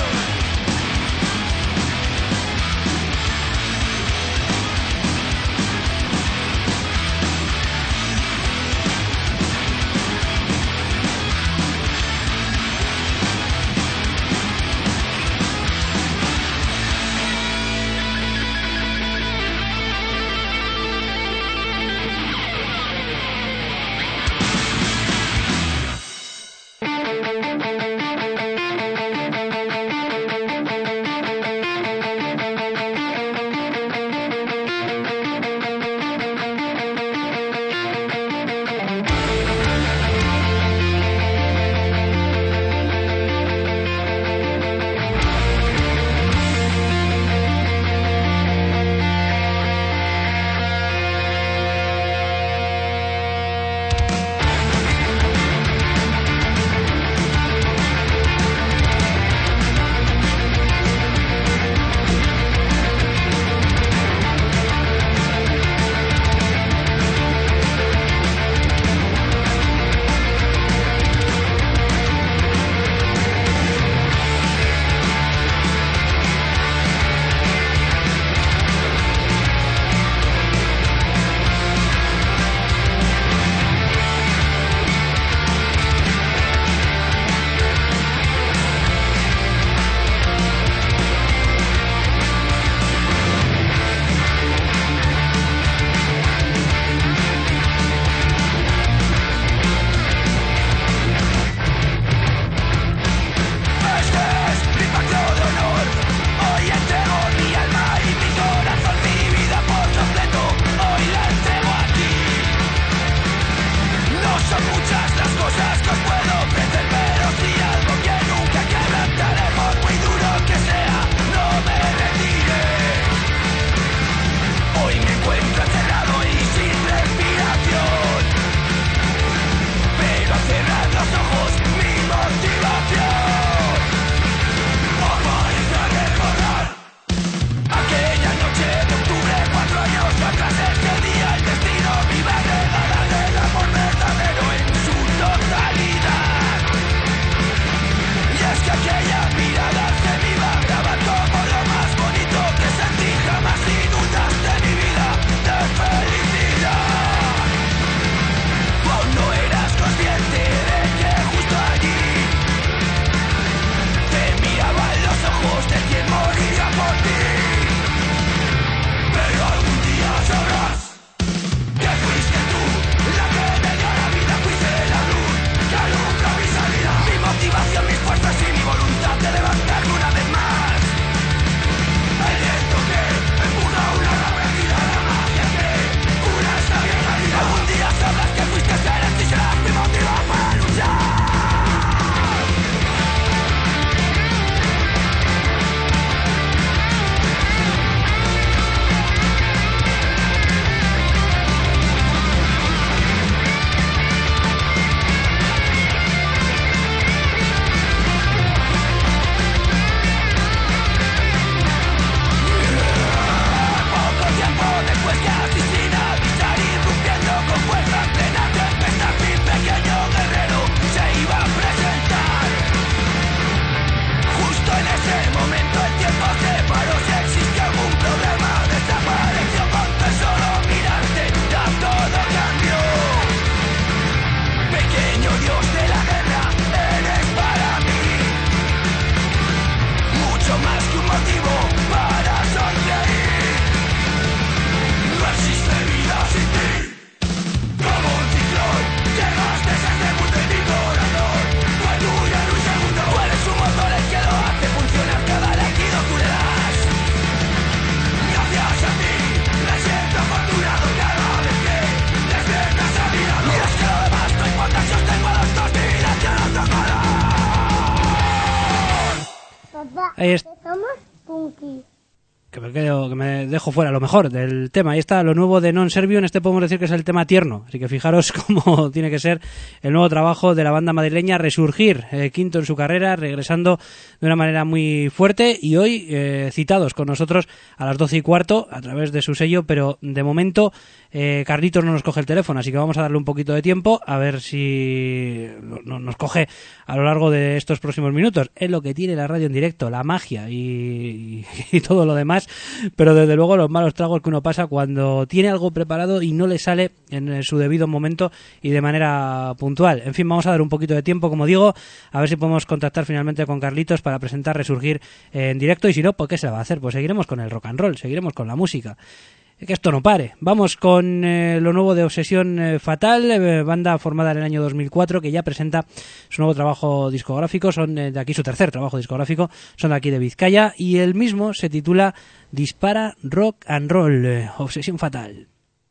Ahí es... Somos punky. que me quedo, que me dejo fuera lo mejor del tema. Ahí está lo nuevo de Non Servium. Este podemos decir que es el tema tierno, así que fijaros cómo tiene que ser el nuevo trabajo de la banda madrileña Resurgir, eh, quinto en su carrera, regresando de una manera muy fuerte, y hoy eh, citados con nosotros a las doce y cuarto a través de su sello, pero de momento eh, Carlitos no nos coge el teléfono, así que vamos a darle un poquito de tiempo a ver si no, nos coge a lo largo de estos próximos minutos. Es lo que tiene la radio en directo, la magia y, y, y todo lo demás, pero desde luego los malos tragos que uno pasa cuando tiene algo preparado y no le sale en su debido momento y de manera puntual. En fin, vamos a dar un poquito de tiempo, como digo, a ver si podemos contactar finalmente con Carlitos para presentar Resurgir en directo, y si no, pues ¿qué se va a hacer? Pues seguiremos con el rock and roll, seguiremos con la música. Que esto no pare. Vamos con eh, lo nuevo de Obsesión eh, Fatal, eh, banda formada en el año dos mil cuatro que ya presenta su nuevo trabajo discográfico. Son eh, de aquí su tercer trabajo discográfico, son de aquí de Vizcaya, y el mismo se titula Dispara Rock and Roll, eh, Obsesión Fatal.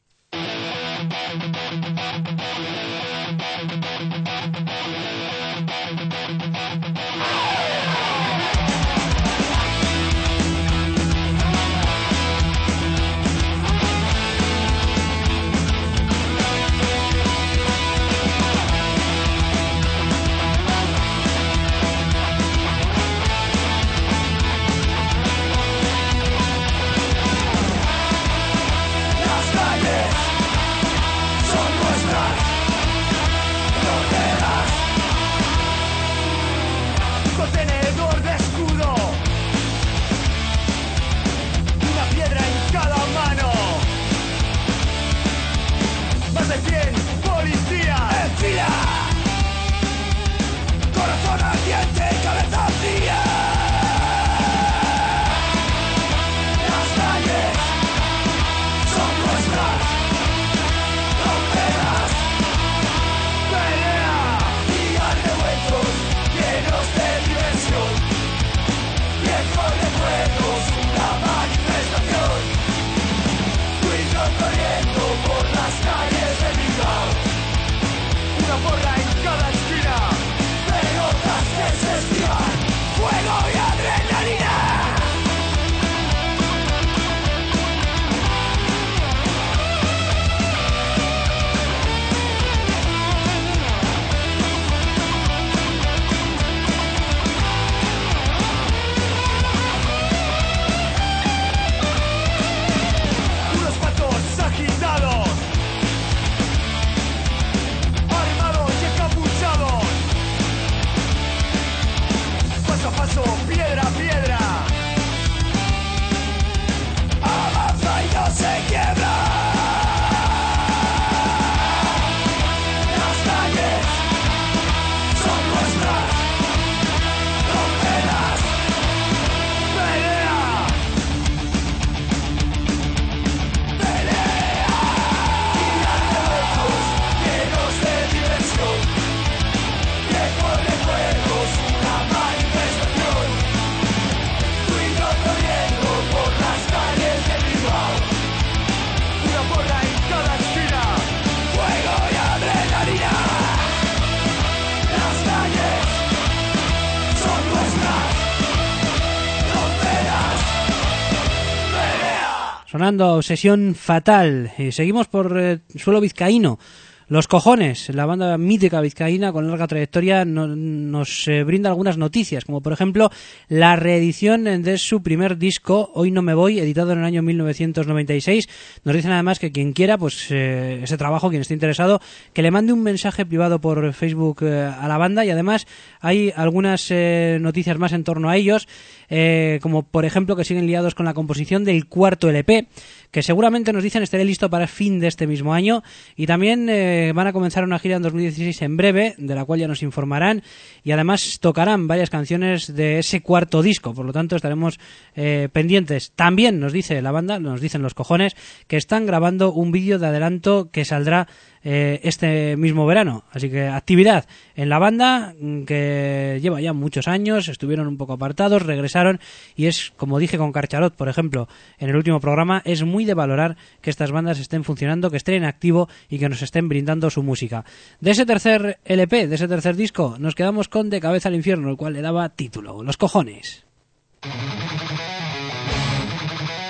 Sonando Obsesión Fatal. Y seguimos por eh, suelo vizcaíno. Los Cojones, la banda mítica vizcaína con larga trayectoria, no, nos eh, brinda algunas noticias, como por ejemplo la reedición de su primer disco, Hoy no me voy, editado en el año mil novecientos noventa y seis. Nos dicen además que quien quiera, pues eh, ese trabajo, quien esté interesado, que le mande un mensaje privado por Facebook eh, a la banda, y además hay algunas eh, noticias más en torno a ellos, eh, como por ejemplo que siguen liados con la composición del cuarto L P, que seguramente nos dicen estaré listo para el fin de este mismo año, y también eh, van a comenzar una gira en dos mil dieciséis en breve, de la cual ya nos informarán, y además tocarán varias canciones de ese cuarto disco, por lo tanto estaremos eh, pendientes. También nos dice la banda, nos dicen Los Cojones, que están grabando un vídeo de adelanto que saldrá eh, este mismo verano, así que actividad en la banda, que lleva ya muchos años, estuvieron un poco apartados, regresaron, y es, como dije con Carcharot, por ejemplo, en el último programa, es muy de valorar que estas bandas estén funcionando, que estén en activo y que nos estén brindando su música. De ese tercer L P, de ese tercer disco, nos quedamos con De Cabeza al Infierno, el cual le daba título, Los Cojones.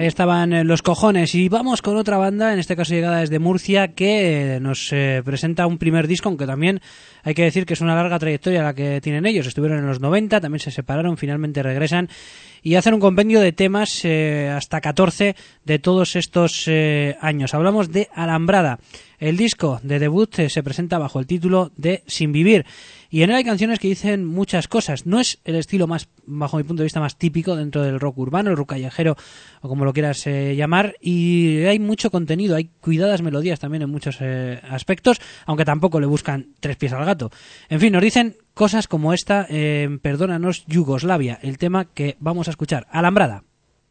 Ahí estaban eh, Los Cojones, y vamos con otra banda, en este caso llegada desde Murcia, que eh, nos eh, presenta un primer disco, aunque también hay que decir que es una larga trayectoria la que tienen ellos. Estuvieron en los noventa, también se separaron, finalmente regresan y hacen un compendio de temas, eh, hasta catorce de todos estos eh, años. Hablamos de Alambrada. El disco de debut eh, se presenta bajo el título de Sin Vivir, y en él hay canciones que dicen muchas cosas. No es el estilo más, bajo mi punto de vista, más típico dentro del rock urbano, el rock callejero, o como lo quieras eh, llamar, y hay mucho contenido, hay cuidadas melodías también en muchos eh, aspectos, aunque tampoco le buscan tres pies al gato. En fin, nos dicen cosas como esta, eh, Perdónanos Yugoslavia, el tema que vamos a escuchar, Alambrada.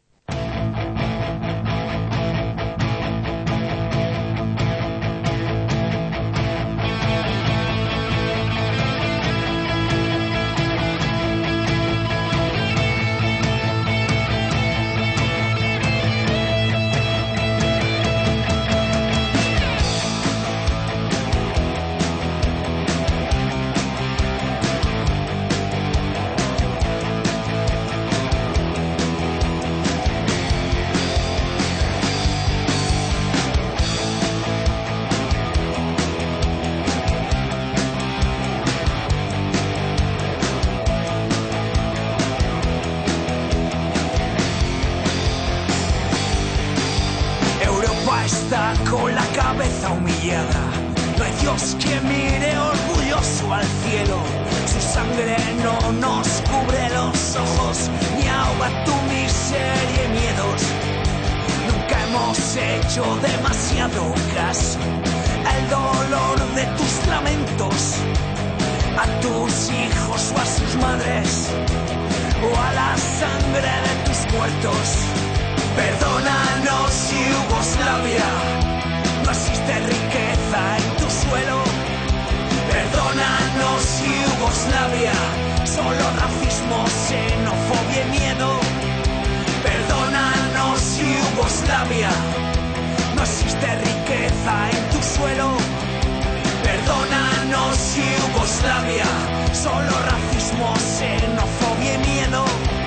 Está con la cabeza humillada. No hay Dios que mire orgulloso al cielo. Su sangre no nos cubre los ojos, ni ahoga tu miseria y miedos. Nunca hemos hecho demasiado caso al dolor de tus lamentos, a tus hijos o a sus madres, o a la sangre de tus muertos. Perdónanos, Yugoslavia, no existe riqueza en tu suelo. Perdónanos, Yugoslavia, solo racismo, xenofobia y miedo. Perdónanos, Yugoslavia, no existe riqueza en tu suelo. Perdónanos, Yugoslavia, solo racismo, xenofobia y miedo.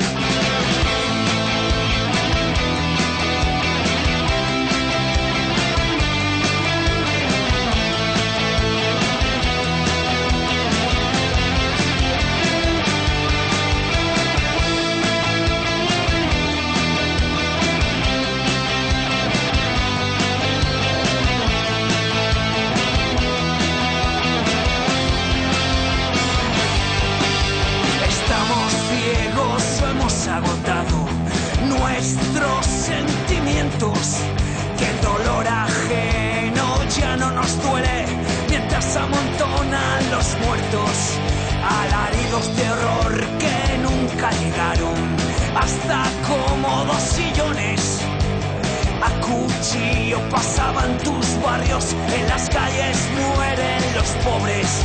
Agotado nuestros sentimientos, que el dolor ajeno ya no nos duele mientras amontonan los muertos, alaridos de horror que nunca llegaron hasta cómodos sillones. A cuchillo pasaban tus barrios, en las calles mueren los pobres.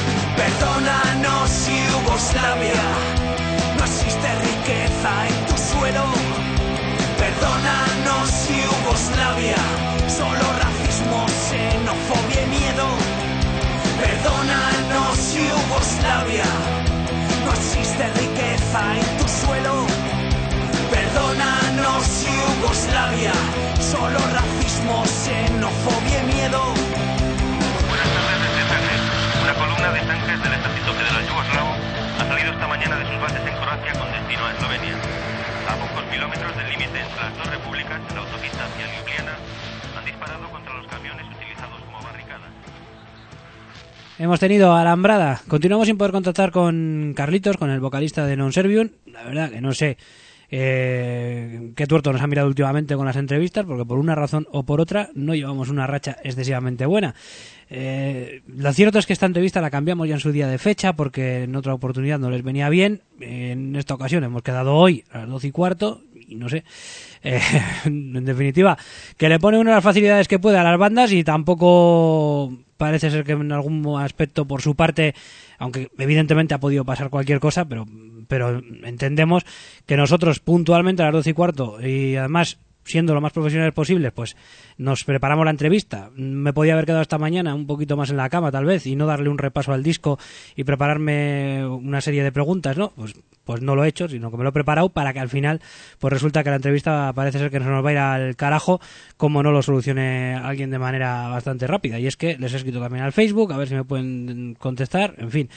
Perdónanos, Yugoslavia, no existe riqueza en tu suelo. Perdónanos, Yugoslavia, solo racismo, xenofobia y miedo. Perdónanos, Yugoslavia, no existe riqueza en tu suelo. Perdónanos, Yugoslavia, solo racismo, xenofobia y miedo. Buenas tardes desde Zagreb. Una columna de tanques del ejército federal yugoslavo ha salido esta mañana de sus bases en Croacia con destino a Eslovenia. A pocos kilómetros del límite entre las dos repúblicas, en la autopista hacia Ljubljana, han disparado contra los camiones utilizados como barricadas. Hemos tenido Alambrada. Continuamos sin poder contactar con Carlitos, con el vocalista de Non Servium. La verdad que no sé eh, qué tuerto nos ha mirado últimamente con las entrevistas, porque por una razón o por otra no llevamos una racha excesivamente buena. Eh, lo cierto es que esta entrevista la cambiamos ya en su día de fecha porque en otra oportunidad no les venía bien. En esta ocasión hemos quedado hoy a las doce y cuarto y no sé, eh, en definitiva, que le pone una de las facilidades que puede a las bandas, y tampoco parece ser que en algún aspecto por su parte, aunque evidentemente ha podido pasar cualquier cosa, pero, pero entendemos que nosotros puntualmente a las doce y cuarto, y además siendo lo más profesionales posibles, pues nos preparamos la entrevista. Me podía haber quedado esta mañana un poquito más en la cama, tal vez, y no darle un repaso al disco y prepararme una serie de preguntas, ¿no? Pues pues no lo he hecho, sino que me lo he preparado para que al final, pues resulta que la entrevista parece ser que nos va a ir al carajo, como no lo solucione alguien de manera bastante rápida. Y es que les he escrito también al Facebook, a ver si me pueden contestar, en fin.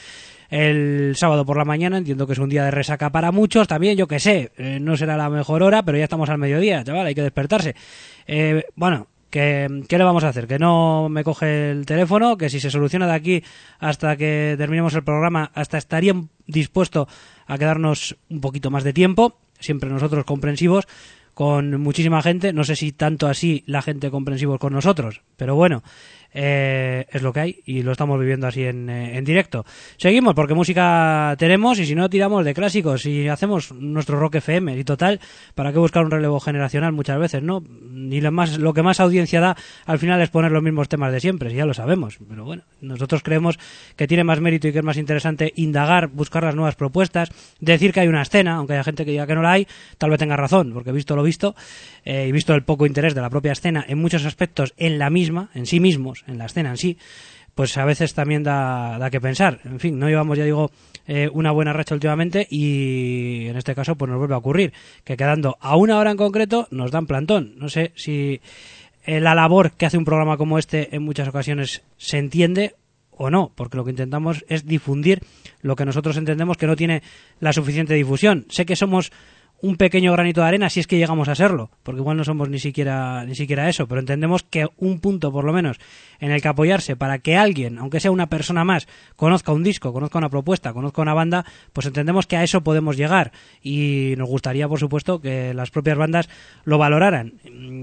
El sábado por la mañana, entiendo que es un día de resaca para muchos, también, yo que sé, eh, no será la mejor hora, pero ya estamos al mediodía, chaval, hay que despertarse. Eh, bueno, que, ¿qué le vamos a hacer? Que no me coge el teléfono, que si se soluciona de aquí hasta que terminemos el programa, hasta estaría dispuesto a quedarnos un poquito más de tiempo, siempre nosotros comprensivos, con muchísima gente, no sé si tanto así la gente comprensivos con nosotros, pero bueno, eh, es lo que hay y lo estamos viviendo así en, eh, en directo. Seguimos porque música tenemos y si no tiramos de clásicos y hacemos nuestro Rock F M y total, ¿para qué buscar un relevo generacional muchas veces, no? Ni lo, más, lo que más audiencia da al final es poner los mismos temas de siempre, si ya lo sabemos, pero bueno, nosotros creemos que tiene más mérito y que es más interesante indagar, buscar las nuevas propuestas, decir que hay una escena, aunque haya gente que diga que no la hay, tal vez tenga razón, porque visto lo visto eh, y visto el poco interés de la propia escena en muchos aspectos en la misma, en sí mismos, en la escena en sí, pues a veces también da, da que pensar. En fin, no llevamos, ya digo, eh, una buena racha últimamente y en este caso pues nos vuelve a ocurrir que quedando a una hora en concreto nos dan plantón. No sé si eh, la labor que hace un programa como este en muchas ocasiones se entiende o no, porque lo que intentamos es difundir lo que nosotros entendemos que no tiene la suficiente difusión. Sé que somos un pequeño granito de arena si es que llegamos a serlo, porque igual no somos ni siquiera ni siquiera eso, pero entendemos que un punto por lo menos en el que apoyarse para que alguien, aunque sea una persona más, conozca un disco, conozca una propuesta, conozca una banda, pues entendemos que a eso podemos llegar y nos gustaría, por supuesto, que las propias bandas lo valoraran.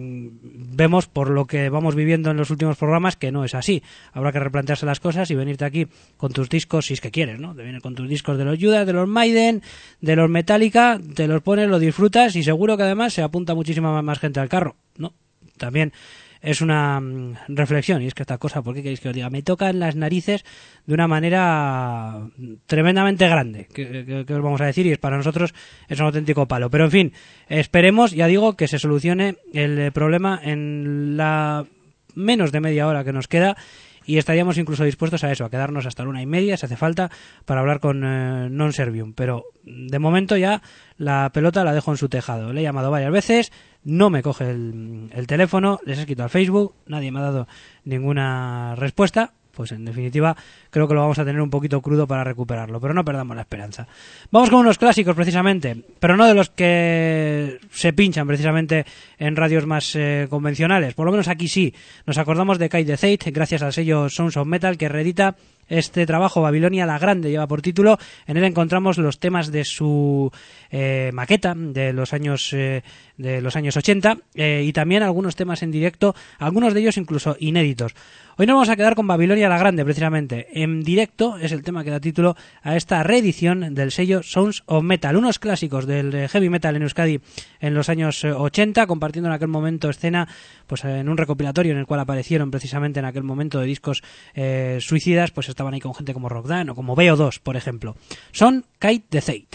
Vemos por lo que vamos viviendo en los últimos programas que no es así. Habrá que replantearse las cosas y venirte aquí con tus discos, si es que quieres, ¿no? Te vienes con tus discos de los Judas, de los Maiden, de los Metallica, te los pones, lo disfrutas y seguro que además se apunta muchísima más gente al carro, ¿no? También es una mm, reflexión, y es que esta cosa, ¿por qué queréis que os diga? Me tocan las narices de una manera tremendamente grande, que, que, que os vamos a decir, y es para nosotros es un auténtico palo. Pero en fin, esperemos, ya digo, que se solucione el problema en la menos de media hora que nos queda. Y estaríamos incluso dispuestos a eso, a quedarnos hasta la una y media, si hace falta, para hablar con eh, Non Servium. Pero de momento ya la pelota la dejo en su tejado. Le he llamado varias veces, no me coge el, el teléfono, les he escrito al Facebook, nadie me ha dado ninguna respuesta. Pues en definitiva creo que lo vamos a tener un poquito crudo para recuperarlo, pero no perdamos la esperanza. Vamos con unos clásicos precisamente, pero no de los que se pinchan precisamente en radios más eh, convencionales, por lo menos aquí sí. Nos acordamos de Kai de Zeit, gracias al sello Sounds of Metal, que reedita este trabajo, Babilonia la Grande, lleva por título. En él encontramos los temas de su eh, maqueta de los años eh, de los años ochenta eh, y también algunos temas en directo, algunos de ellos incluso inéditos. Hoy nos vamos a quedar con Babilonia la Grande, precisamente. En directo es el tema que da título a esta reedición del sello Sounds of Metal. Unos clásicos del heavy metal en Euskadi en los años ochenta, compartiendo en aquel momento escena pues en un recopilatorio en el cual aparecieron precisamente en aquel momento de discos eh, suicidas, pues estaban ahí con gente como Rockdan o como B O dos, por ejemplo. Son Kai de Zeit.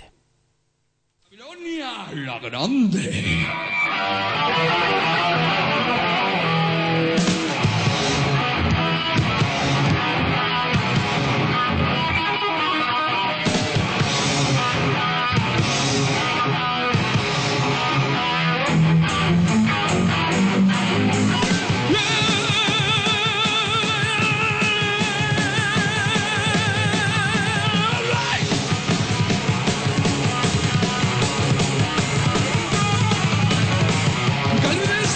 Babilonia la Grande. Galvez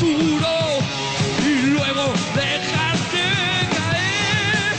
duro y luego dejarte caer.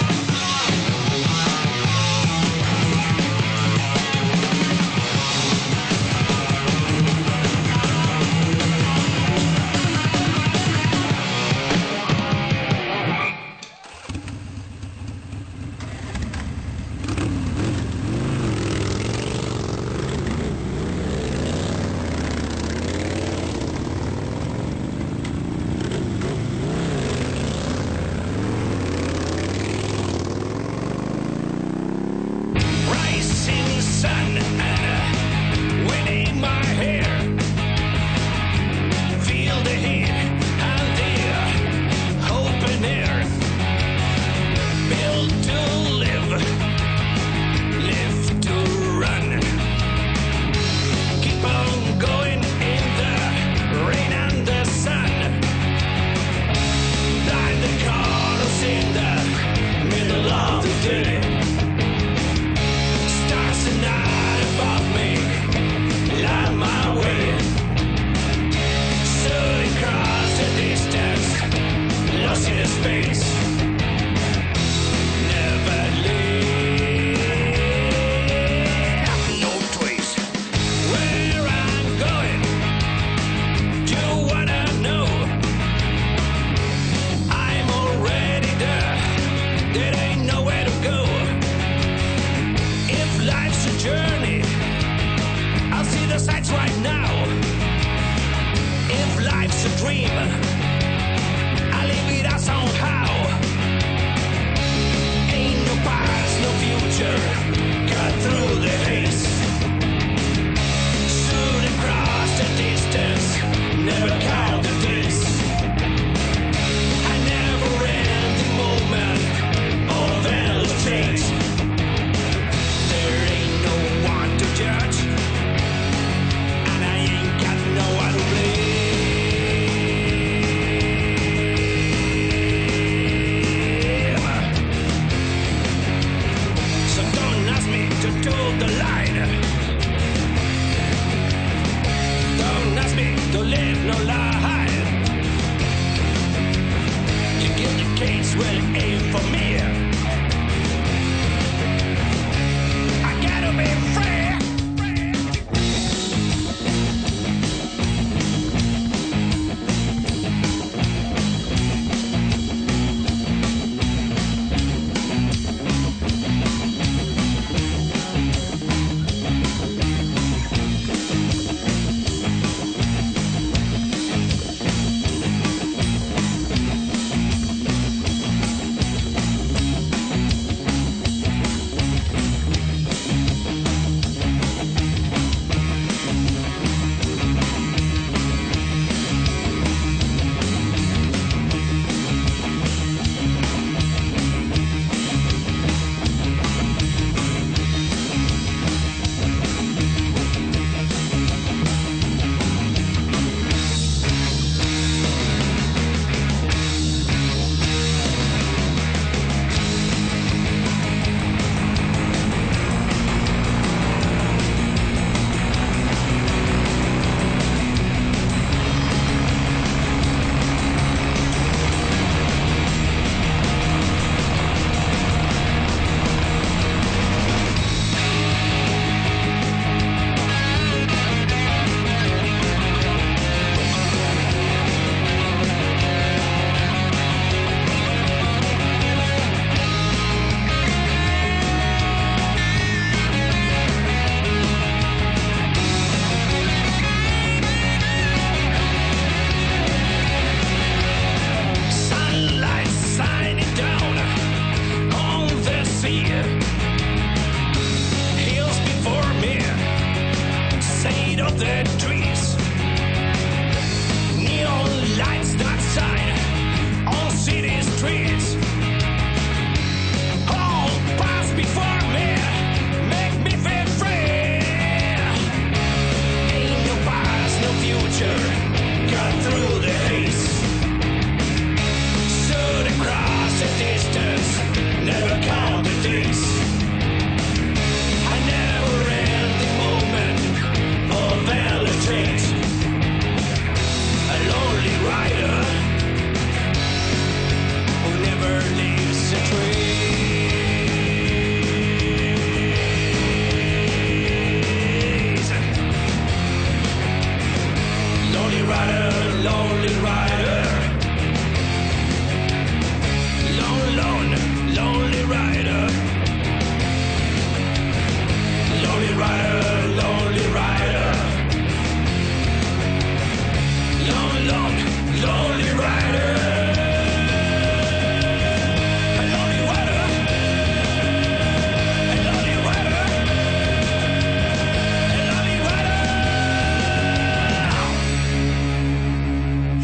Rising sun and wind in my hair. Feel the heat and the open air. Built to live, live to run. Keep on going in the rain and the sun. Blind the cars in the middle of the day. Stars are not above me, light my way. Soaring across the distance, lost in space. Never leave, no trace. Where I'm going, do you wanna know? I'm already there, there ain't nowhere to go. If life's a journey, I'll see the sights right now. If life's a dream, I'll live it out somehow. Ain't no past, no future, cut through the haze. Soon across the distance, never count the days. I never end the moment of endless change. There ain't no one to judge, and I ain't got no one to blame. So don't ask me to toe the line. Don't ask me to live no lie.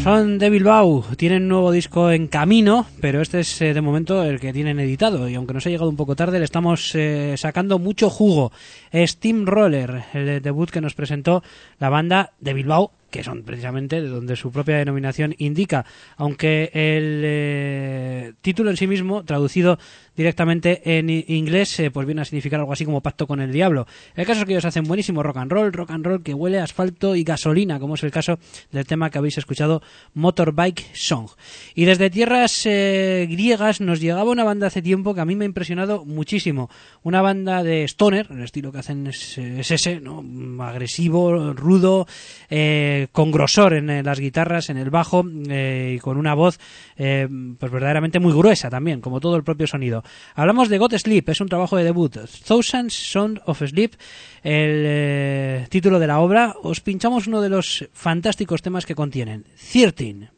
Son de Bilbao, tienen nuevo disco en camino, pero este es eh, de momento el que tienen editado y aunque nos ha llegado un poco tarde le estamos eh, sacando mucho jugo. Steamroller, el debut que nos presentó la banda de Bilbao, que son precisamente de donde su propia denominación indica, aunque el eh, título en sí mismo, traducido directamente en inglés, eh, pues viene a significar algo así como pacto con el diablo. El caso es que ellos hacen buenísimo rock and roll, rock and roll que huele a asfalto y gasolina, como es el caso del tema que habéis escuchado, Motorbike Song. Y desde tierras eh, griegas nos llegaba una banda hace tiempo que a mí me ha impresionado muchísimo, una banda de stoner, el estilo que hacen es, es ese, ¿no? Agresivo, rudo, eh, con grosor en eh, las guitarras, en el bajo eh, y con una voz eh, pues verdaderamente muy gruesa también, como todo el propio sonido. Hablamos de God Sleep, es un trabajo de debut, Thousand Sound of Sleep, el eh, título de la obra. Os pinchamos uno de los fantásticos temas que contienen, trece.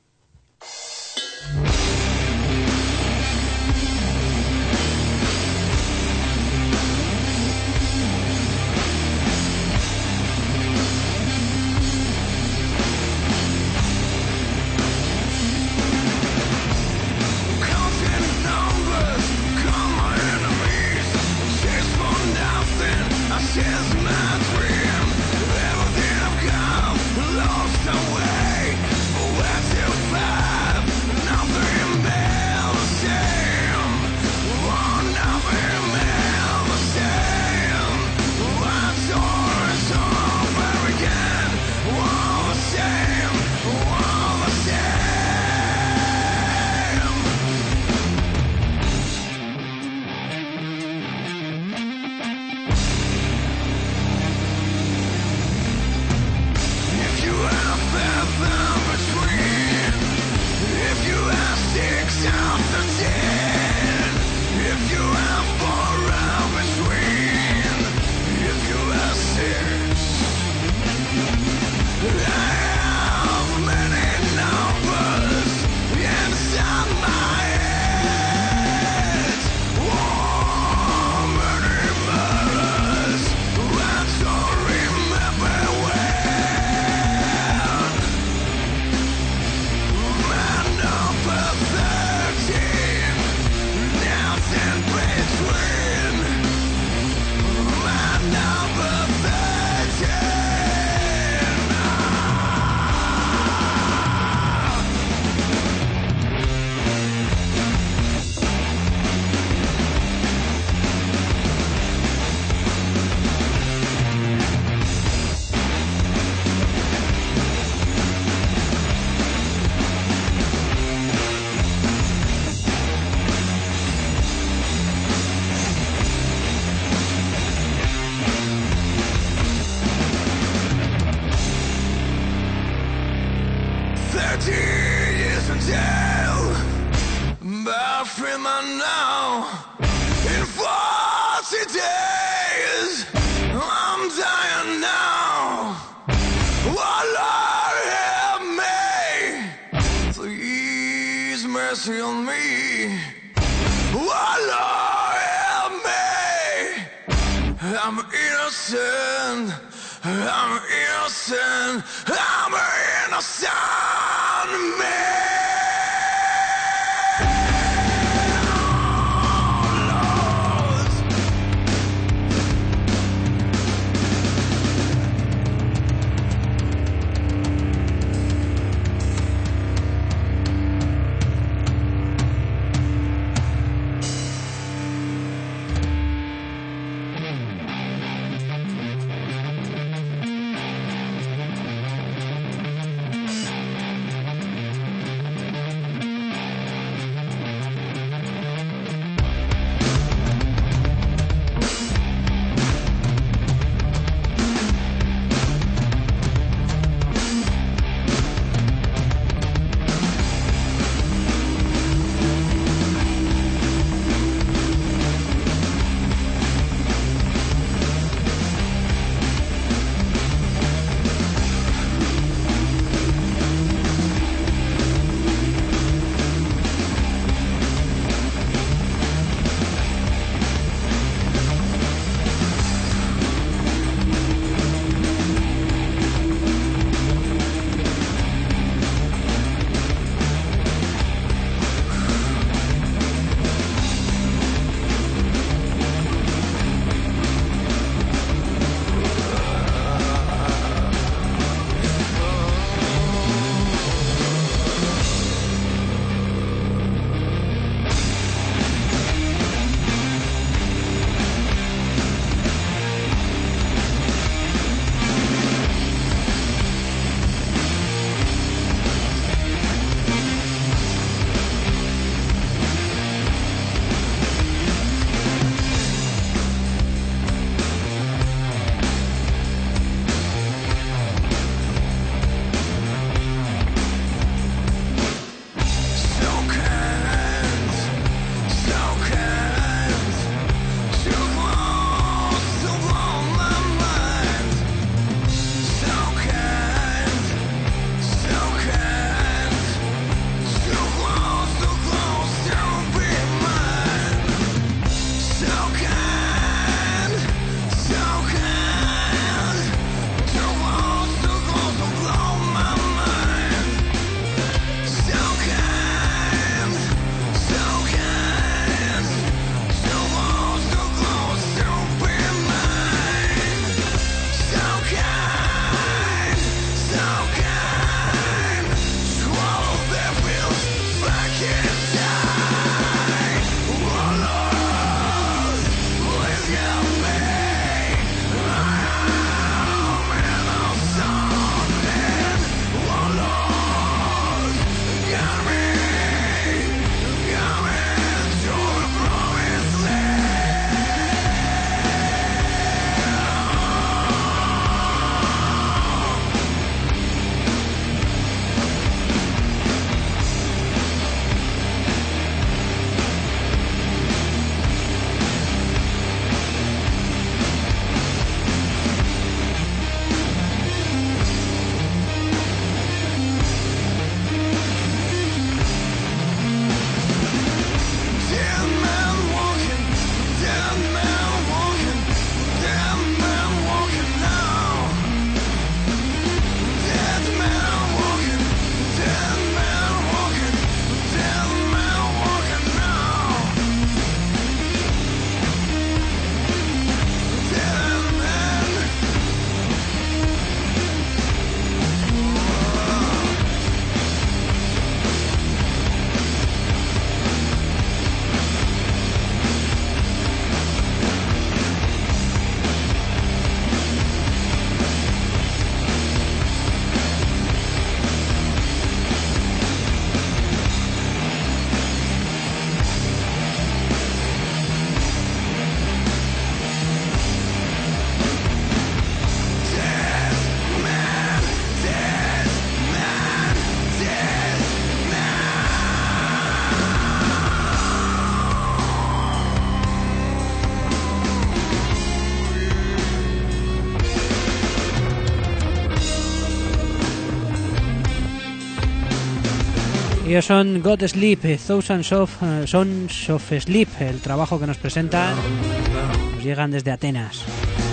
Ellos son God Sleep, Thousands of uh, Sons of Sleep, el trabajo que nos presentan. Nos llegan desde Atenas.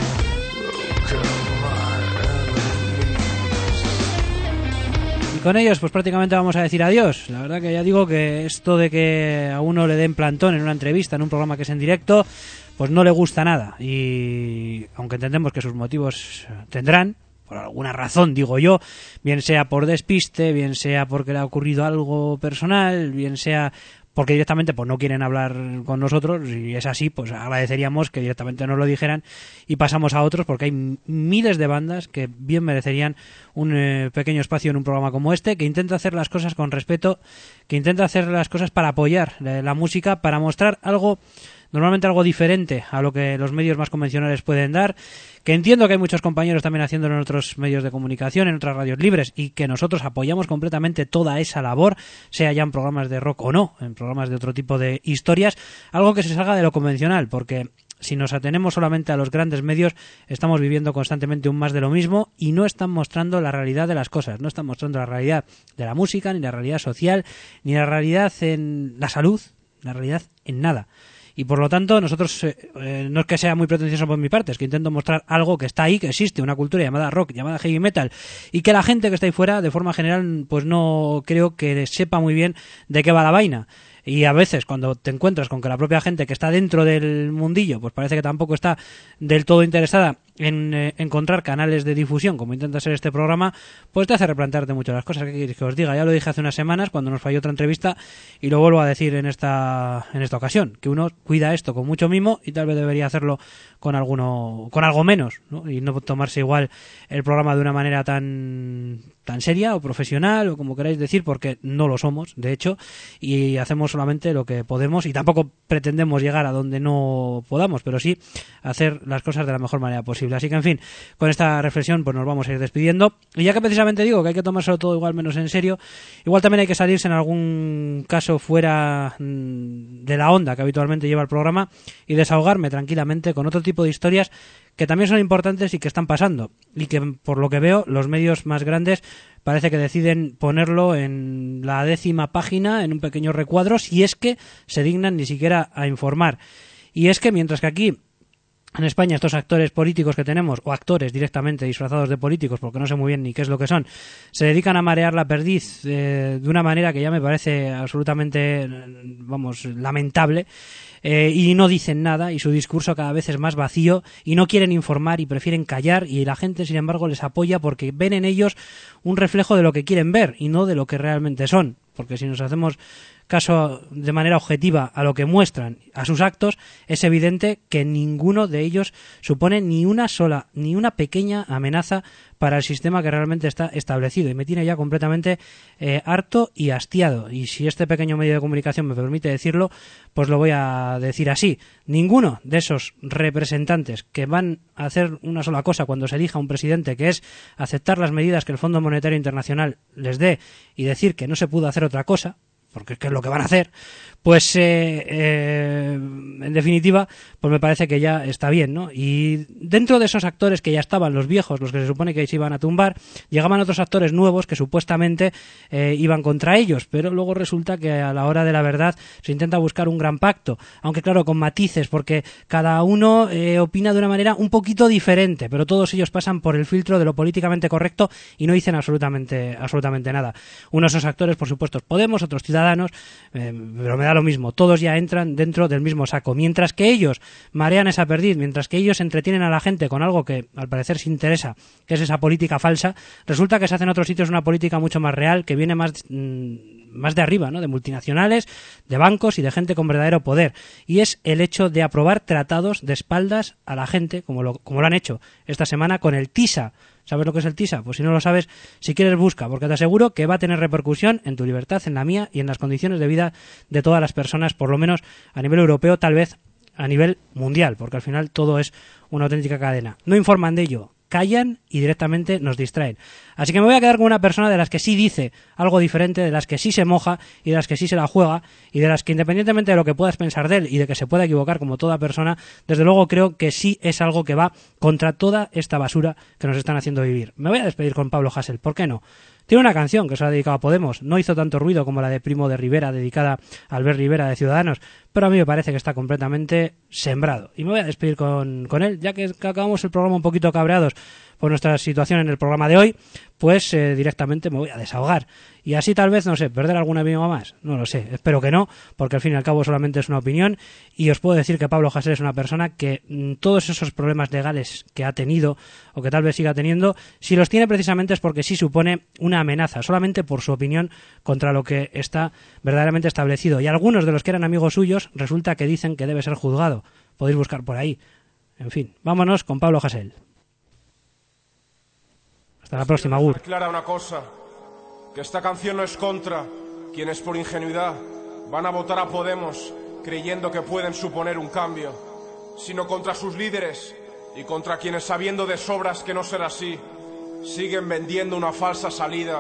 Y con ellos pues prácticamente vamos a decir adiós. La verdad que ya digo que esto de que a uno le den plantón en una entrevista, en un programa que es en directo, pues no le gusta nada. Y aunque entendemos que sus motivos tendrán, por alguna razón, digo yo, bien sea por despiste, bien sea porque le ha ocurrido algo personal, bien sea porque directamente pues no quieren hablar con nosotros, y es así, pues agradeceríamos que directamente nos lo dijeran y pasamos a otros, porque hay miles de bandas que bien merecerían un eh, pequeño espacio en un programa como este, que intenta hacer las cosas con respeto, que intenta hacer las cosas para apoyar eh, la música, para mostrar algo, normalmente algo diferente a lo que los medios más convencionales pueden dar, que entiendo que hay muchos compañeros también haciéndolo en otros medios de comunicación, en otras radios libres, y que nosotros apoyamos completamente toda esa labor, sea ya en programas de rock o no, en programas de otro tipo de historias, algo que se salga de lo convencional, porque si nos atenemos solamente a los grandes medios, estamos viviendo constantemente un más de lo mismo y no están mostrando la realidad de las cosas, no están mostrando la realidad de la música, ni la realidad social, ni la realidad en la salud, la realidad en nada. Y por lo tanto, nosotros, eh, no es que sea muy pretencioso por mi parte, es que intento mostrar algo que está ahí, que existe, una cultura llamada rock, llamada heavy metal, y que la gente que está ahí fuera, de forma general, pues no creo que sepa muy bien de qué va la vaina. Y a veces cuando te encuentras con que la propia gente que está dentro del mundillo, pues parece que tampoco está del todo interesada en eh, encontrar canales de difusión, como intenta ser este programa, pues te hace replantearte mucho las cosas. ¿Qué queréis que os diga? Ya lo dije hace unas semanas cuando nos falló otra entrevista y lo vuelvo a decir en esta en esta ocasión, que uno cuida esto con mucho mimo y tal vez debería hacerlo con alguno con algo menos, ¿no? Y no tomarse igual el programa de una manera tan tan seria o profesional o como queráis decir, porque no lo somos, de hecho, y hacemos solamente lo que podemos y tampoco pretendemos llegar a donde no podamos, pero sí hacer las cosas de la mejor manera posible. Así que, en fin, con esta reflexión pues nos vamos a ir despidiendo. Y ya que precisamente digo que hay que tomárselo todo igual menos en serio, igual también hay que salirse en algún caso fuera de la onda que habitualmente lleva el programa y desahogarme tranquilamente con otro tipo de historias que también son importantes y que están pasando, y que por lo que veo los medios más grandes parece que deciden ponerlo en la décima página, en un pequeño recuadro, si es que se dignan ni siquiera a informar. Y es que mientras que aquí en España estos actores políticos que tenemos, o actores directamente disfrazados de políticos, porque no sé muy bien ni qué es lo que son, se dedican a marear la perdiz eh, de una manera que ya me parece absolutamente, vamos, lamentable, eh, y no dicen nada, y su discurso cada vez es más vacío, y no quieren informar y prefieren callar, y la gente, sin embargo, les apoya porque ven en ellos un reflejo de lo que quieren ver, y no de lo que realmente son. Porque si nos hacemos caso de manera objetiva a lo que muestran, a sus actos, es evidente que ninguno de ellos supone ni una sola, ni una pequeña amenaza para el sistema que realmente está establecido, y me tiene ya completamente eh, harto y hastiado. Y si este pequeño medio de comunicación me permite decirlo, pues lo voy a decir así: ninguno de esos representantes que van a hacer una sola cosa cuando se elija un presidente, que es aceptar las medidas que el Fondo Monetario Internacional les dé y decir que no se pudo hacer otra cosa, porque es que es lo que van a hacer, pues eh, eh, en definitiva, pues me parece que ya está bien, ¿no? Y dentro de esos actores que ya estaban, los viejos, los que se supone que se iban a tumbar, llegaban otros actores nuevos que supuestamente eh, iban contra ellos, pero luego resulta que a la hora de la verdad se intenta buscar un gran pacto, aunque claro, con matices, porque cada uno eh, opina de una manera un poquito diferente, pero todos ellos pasan por el filtro de lo políticamente correcto y no dicen absolutamente, absolutamente nada. Unos de esos actores, por supuesto, Podemos, otros Ciudadanos, eh, pero me da lo mismo, todos ya entran dentro del mismo saco. Mientras que ellos marean esa perdiz, mientras que ellos entretienen a la gente con algo que al parecer se interesa, que es esa política falsa, resulta que se hace en otros sitios una política mucho más real, que viene más, mmm, más de arriba, ¿no? De multinacionales, de bancos y de gente con verdadero poder. Y es el hecho de aprobar tratados de espaldas a la gente, como lo, como lo han hecho esta semana con el TISA. ¿Sabes lo que es el TISA? Pues si no lo sabes, si quieres busca, porque te aseguro que va a tener repercusión en tu libertad, en la mía y en las condiciones de vida de todas las personas, por lo menos a nivel europeo, tal vez a nivel mundial, porque al final todo es una auténtica cadena. No informan de ello, callan y directamente nos distraen. Así que me voy a quedar con una persona de las que sí dice algo diferente, de las que sí se moja y de las que sí se la juega, y de las que, independientemente de lo que puedas pensar de él y de que se pueda equivocar como toda persona, desde luego creo que sí es algo que va contra toda esta basura que nos están haciendo vivir. Me voy a despedir con Pablo Hasél, ¿por qué no? Tiene una canción que se la ha dedicado a Podemos. No hizo tanto ruido como la de Primo de Rivera, dedicada a Albert Rivera de Ciudadanos, pero a mí me parece que está completamente sembrado. Y me voy a despedir con, con él, ya que acabamos el programa un poquito cabreados por nuestra situación en el programa de hoy, pues eh, directamente me voy a desahogar. Y así tal vez, no sé, perder algún amigo más. No lo sé, espero que no, porque al fin y al cabo solamente es una opinión. Y os puedo decir que Pablo Hasél es una persona que mmm, todos esos problemas legales que ha tenido, o que tal vez siga teniendo, si los tiene precisamente es porque sí supone una amenaza, solamente por su opinión contra lo que está verdaderamente establecido. Y algunos de los que eran amigos suyos resulta que dicen que debe ser juzgado. Podéis buscar por ahí. En fin, vámonos con Pablo Hasél. Hasta la próxima, Gur. Clara una cosa, que esta canción no es contra quienes por ingenuidad van a votar a Podemos creyendo que pueden suponer un cambio, sino contra sus líderes y contra quienes, sabiendo de sobras que no será así, siguen vendiendo una falsa salida.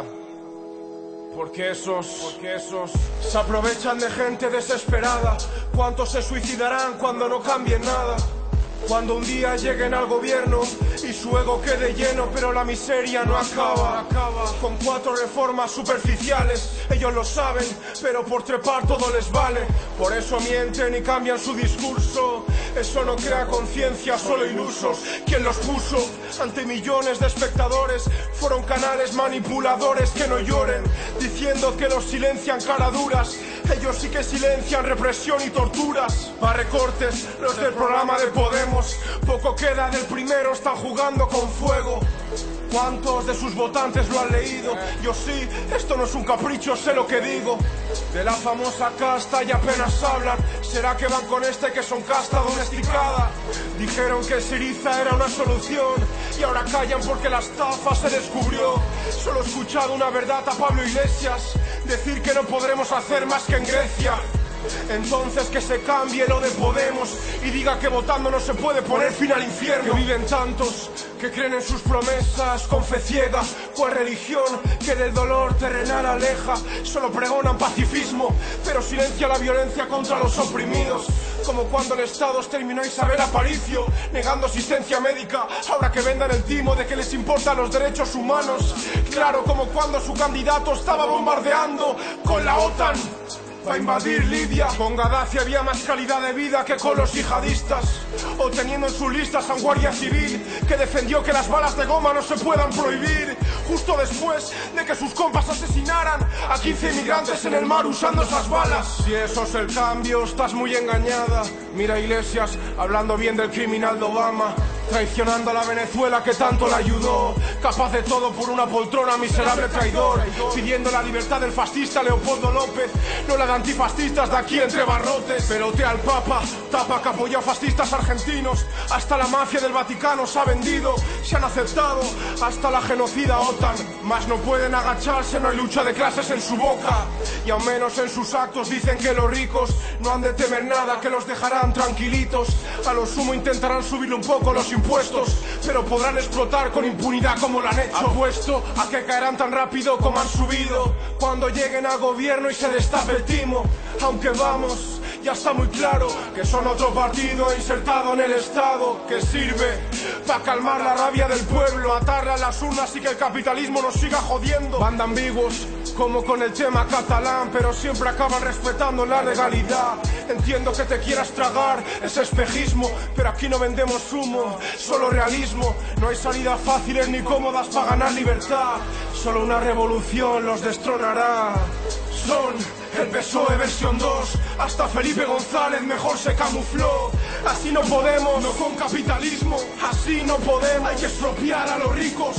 Porque esos, porque esos se aprovechan de gente desesperada. ¿Cuántos se suicidarán cuando no cambien nada? Cuando un día lleguen al gobierno y su ego quede lleno, pero la miseria no acaba, acaba. Con cuatro reformas superficiales, ellos lo saben, pero por trepar todo les vale. Por eso mienten y cambian su discurso. Eso no crea conciencia, solo ilusos. ¿Quién los puso? Ante millones de espectadores fueron canales manipuladores que no lloren, diciendo que los silencian caraduras. Ellos sí que silencian represión y torturas. Para recortes, los del programa de Podemos, poco queda del primero, están jugando con fuego. ¿Cuántos de sus votantes lo han leído? Yo sí, esto no es un capricho, sé lo que digo. De la famosa casta y apenas hablan. ¿Será que van con este que son casta domesticada? Dijeron que Syriza era una solución y ahora callan porque la estafa se descubrió. Solo he escuchado una verdad a Pablo Iglesias, decir que no podremos hacer más que en Grecia. Entonces que se cambie lo de Podemos y diga que votando no se puede poner fin al infierno. Que viven tantos que creen en sus promesas con fe ciega, cual religión que del dolor terrenal aleja. Solo pregonan pacifismo, pero silencia la violencia contra los oprimidos. Como cuando el Estado exterminó a Isabel Aparicio, negando asistencia médica, ahora que vendan el timo de que les importan los derechos humanos. Claro, como cuando su candidato estaba bombardeando con la OTAN a invadir Libia. Con Gaddafi había más calidad de vida que con los yihadistas, o teniendo en sus listas a un guardia civil que defendió que las balas de goma no se puedan prohibir, justo después de que sus compas asesinaran a quince inmigrantes en el mar usando esas balas. Si eso es el cambio, estás muy engañada. Mira Iglesias hablando bien del criminal de Obama, traicionando a la Venezuela que tanto le ayudó, capaz de todo por una poltrona, miserable traidor, pidiendo la libertad del fascista Leopoldo López, no la de antifascistas de aquí entre barrotes. Pelotea al Papa, tapa que apoyó a fascistas argentinos, hasta la mafia del Vaticano se ha vendido, se han aceptado hasta la genocida OTAN, mas no pueden agacharse, no hay lucha de clases en su boca, y al menos en sus actos dicen que los ricos no han de temer nada, que los dejarán tranquilitos, a lo sumo intentarán subirle un poco los impuestos, pero podrán explotar con impunidad como lo han hecho. Apuesto a que caerán tan rápido como han subido cuando lleguen al gobierno y se destape el timo. Aunque vamos, ya está muy claro que son otro partido insertado en el Estado, que sirve para calmar la rabia del pueblo, atarla a las urnas y que el capitalismo nos siga jodiendo. Van de ambiguos como con el tema catalán, pero siempre acaban respetando la legalidad. Entiendo que te quieras tragar ese espejismo, pero aquí no vendemos humo, solo realismo. No hay salidas fáciles ni cómodas para ganar libertad, solo una revolución los destronará. Son el P S O E versión dos, hasta Felipe González mejor se camufló. Así no podemos, no con capitalismo, así no podemos. Hay que expropiar a los ricos.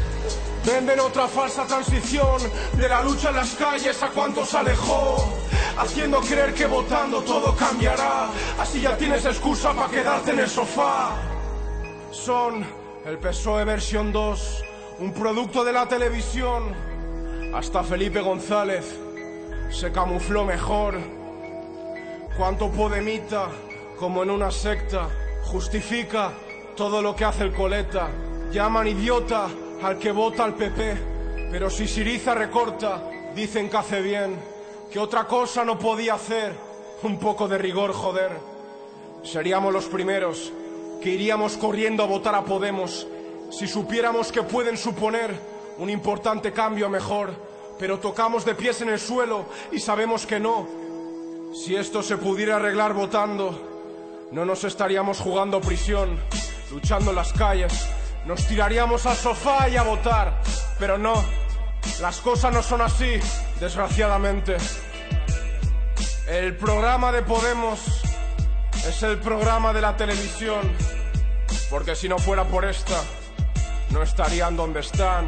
Venden otra falsa transición de la lucha en las calles a cuantos alejó, haciendo creer que votando todo cambiará. Así ya tienes excusa para quedarte en el sofá. Son el P S O E versión dos, un producto de la televisión. Hasta Felipe González se camufló mejor. Cuánto podemita, como en una secta, justifica todo lo que hace el coleta. Llaman idiota al que vota al P P, pero si Syriza recorta, dicen que hace bien. Que otra cosa no podía hacer, un poco de rigor, joder. Seríamos los primeros que iríamos corriendo a votar a Podemos si supiéramos que pueden suponer un importante cambio a mejor, pero tocamos de pies en el suelo y sabemos que no. Si esto se pudiera arreglar votando, no nos estaríamos jugando prisión, luchando en las calles, nos tiraríamos al sofá y a votar, pero no, las cosas no son así, desgraciadamente. El programa de Podemos es el programa de la televisión, porque si no fuera por esta, no estarían donde están.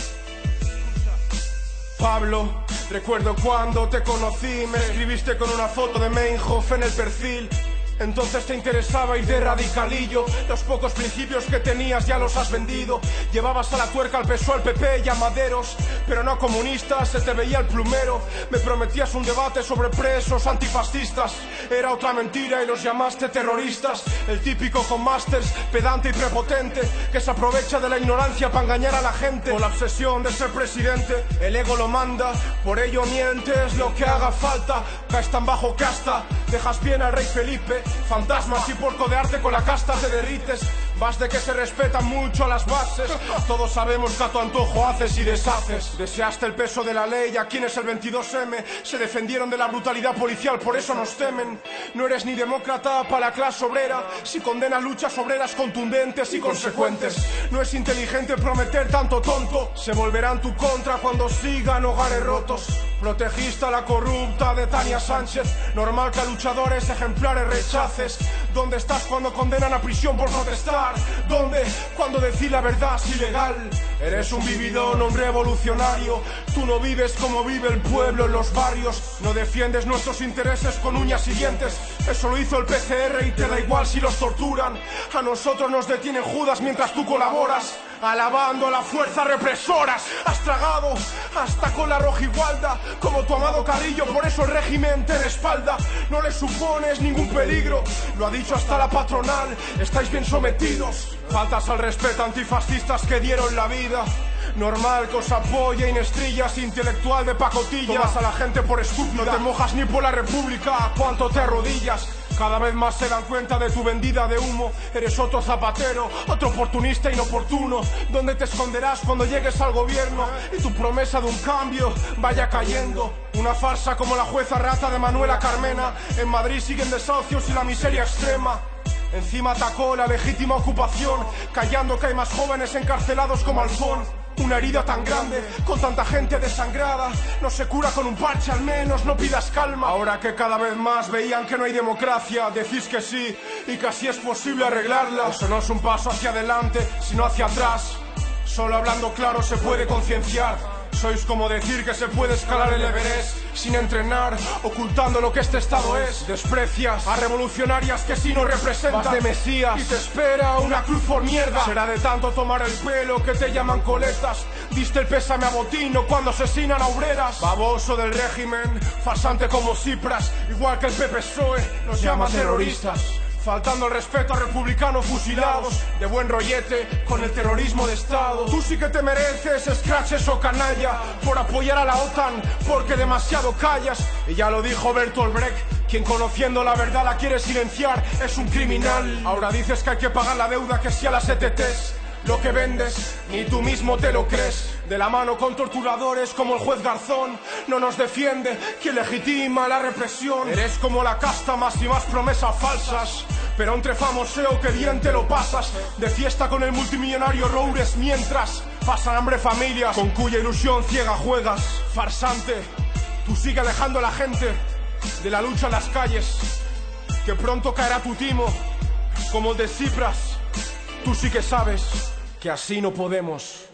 Pablo, recuerdo cuando te conocí, me escribiste con una foto de Meinhof en el perfil. Entonces te interesaba ir de radicalillo, los pocos principios que tenías ya los has vendido. Llevabas a la tuerca al P S O E, al P P y a Maderos, pero no a comunistas, se te veía el plumero. Me prometías un debate sobre presos antifascistas, era otra mentira y los llamaste terroristas. El típico con másters, pedante y prepotente, que se aprovecha de la ignorancia para engañar a la gente. Con la obsesión de ser presidente, el ego lo manda, por ello mientes lo que haga falta. Caes tan bajo que hasta dejas bien al rey Felipe. Fantasmas y por codearte con la casta te derrites. Vas de que se respetan mucho las bases. Todos sabemos que a tu antojo haces y deshaces. Deseaste el peso de la ley, a quienes el veintidós eme se defendieron de la brutalidad policial, por eso nos temen. No eres ni demócrata para la clase obrera, si condenas luchas obreras contundentes y consecuentes. No es inteligente prometer tanto tonto, se volverá en tu contra cuando sigan hogares rotos. Protegiste a la corrupta de Tania Sánchez, normal que a luchadores ejemplares rechaces. ¿Dónde estás cuando condenan a prisión por protestar? ¿Dónde cuando decir la verdad es ilegal? Eres un vividor, un revolucionario. Tú no vives como vive el pueblo en los barrios. No defiendes nuestros intereses con uñas y dientes. Eso lo hizo el P C R y te da igual si los torturan. A nosotros nos detienen Judas mientras tú colaboras, alabando a las fuerzas represoras. Has tragado hasta con la rojigualda, como tu amado Carrillo, por eso el régimen te respalda. No le supones ningún peligro, lo ha dicho hasta la patronal, estáis bien sometidos. Faltas al respeto a antifascistas que dieron la vida. Normal que os apoye Inestrillas, intelectual de pacotilla. Tomas a la gente por estúpida, no te mojas ni por la república, cuánto te arrodillas. Cada vez más se dan cuenta de tu vendida de humo. Eres otro zapatero, otro oportunista inoportuno. ¿Dónde te esconderás cuando llegues al gobierno y tu promesa de un cambio vaya cayendo? Una farsa como la jueza rata de Manuela Carmena. En Madrid siguen desahucios y la miseria extrema. Encima atacó la legítima ocupación, callando que hay más jóvenes encarcelados como Alfón. Una herida tan grande, con tanta gente desangrada, no se cura con un parche, al menos no pidas calma. Ahora que cada vez más veían que no hay democracia, decís que sí y que así es posible arreglarla. Eso no es un paso hacia adelante, sino hacia atrás. Solo hablando claro se puede concienciar. Sois como decir que se puede escalar el Everest sin entrenar, ocultando lo que este estado es. Desprecias a revolucionarias que si no representan. Vas de mesías y te espera una cruz por mierda. Será de tanto tomar el pelo que te llaman coletas. Diste el pésame a Botino cuando asesinan a obreras. Baboso del régimen, farsante como Cipras, igual que el P P-S O E nos llama terroristas. Faltando el respeto a republicanos fusilados, de buen rollete con el terrorismo de Estado. Tú sí que te mereces scratches o canalla por apoyar a la OTAN, porque demasiado callas. Y ya lo dijo Bertolt Brecht, quien conociendo la verdad la quiere silenciar es un criminal. Ahora dices que hay que pagar la deuda que sí a las E T Ts. Lo que vendes, ni tú mismo te lo crees. De la mano con torturadores como el juez Garzón, no nos defiende quien legitima la represión. Eres como la casta, más y más promesas falsas, pero entre famoseo que bien te lo pasas. De fiesta con el multimillonario Roures mientras pasan hambre familias con cuya ilusión ciega juegas. Farsante, tú sigue alejando a la gente de la lucha en las calles, que pronto caerá tu timo como el de Cipras. Tú sí que sabes que así no podemos.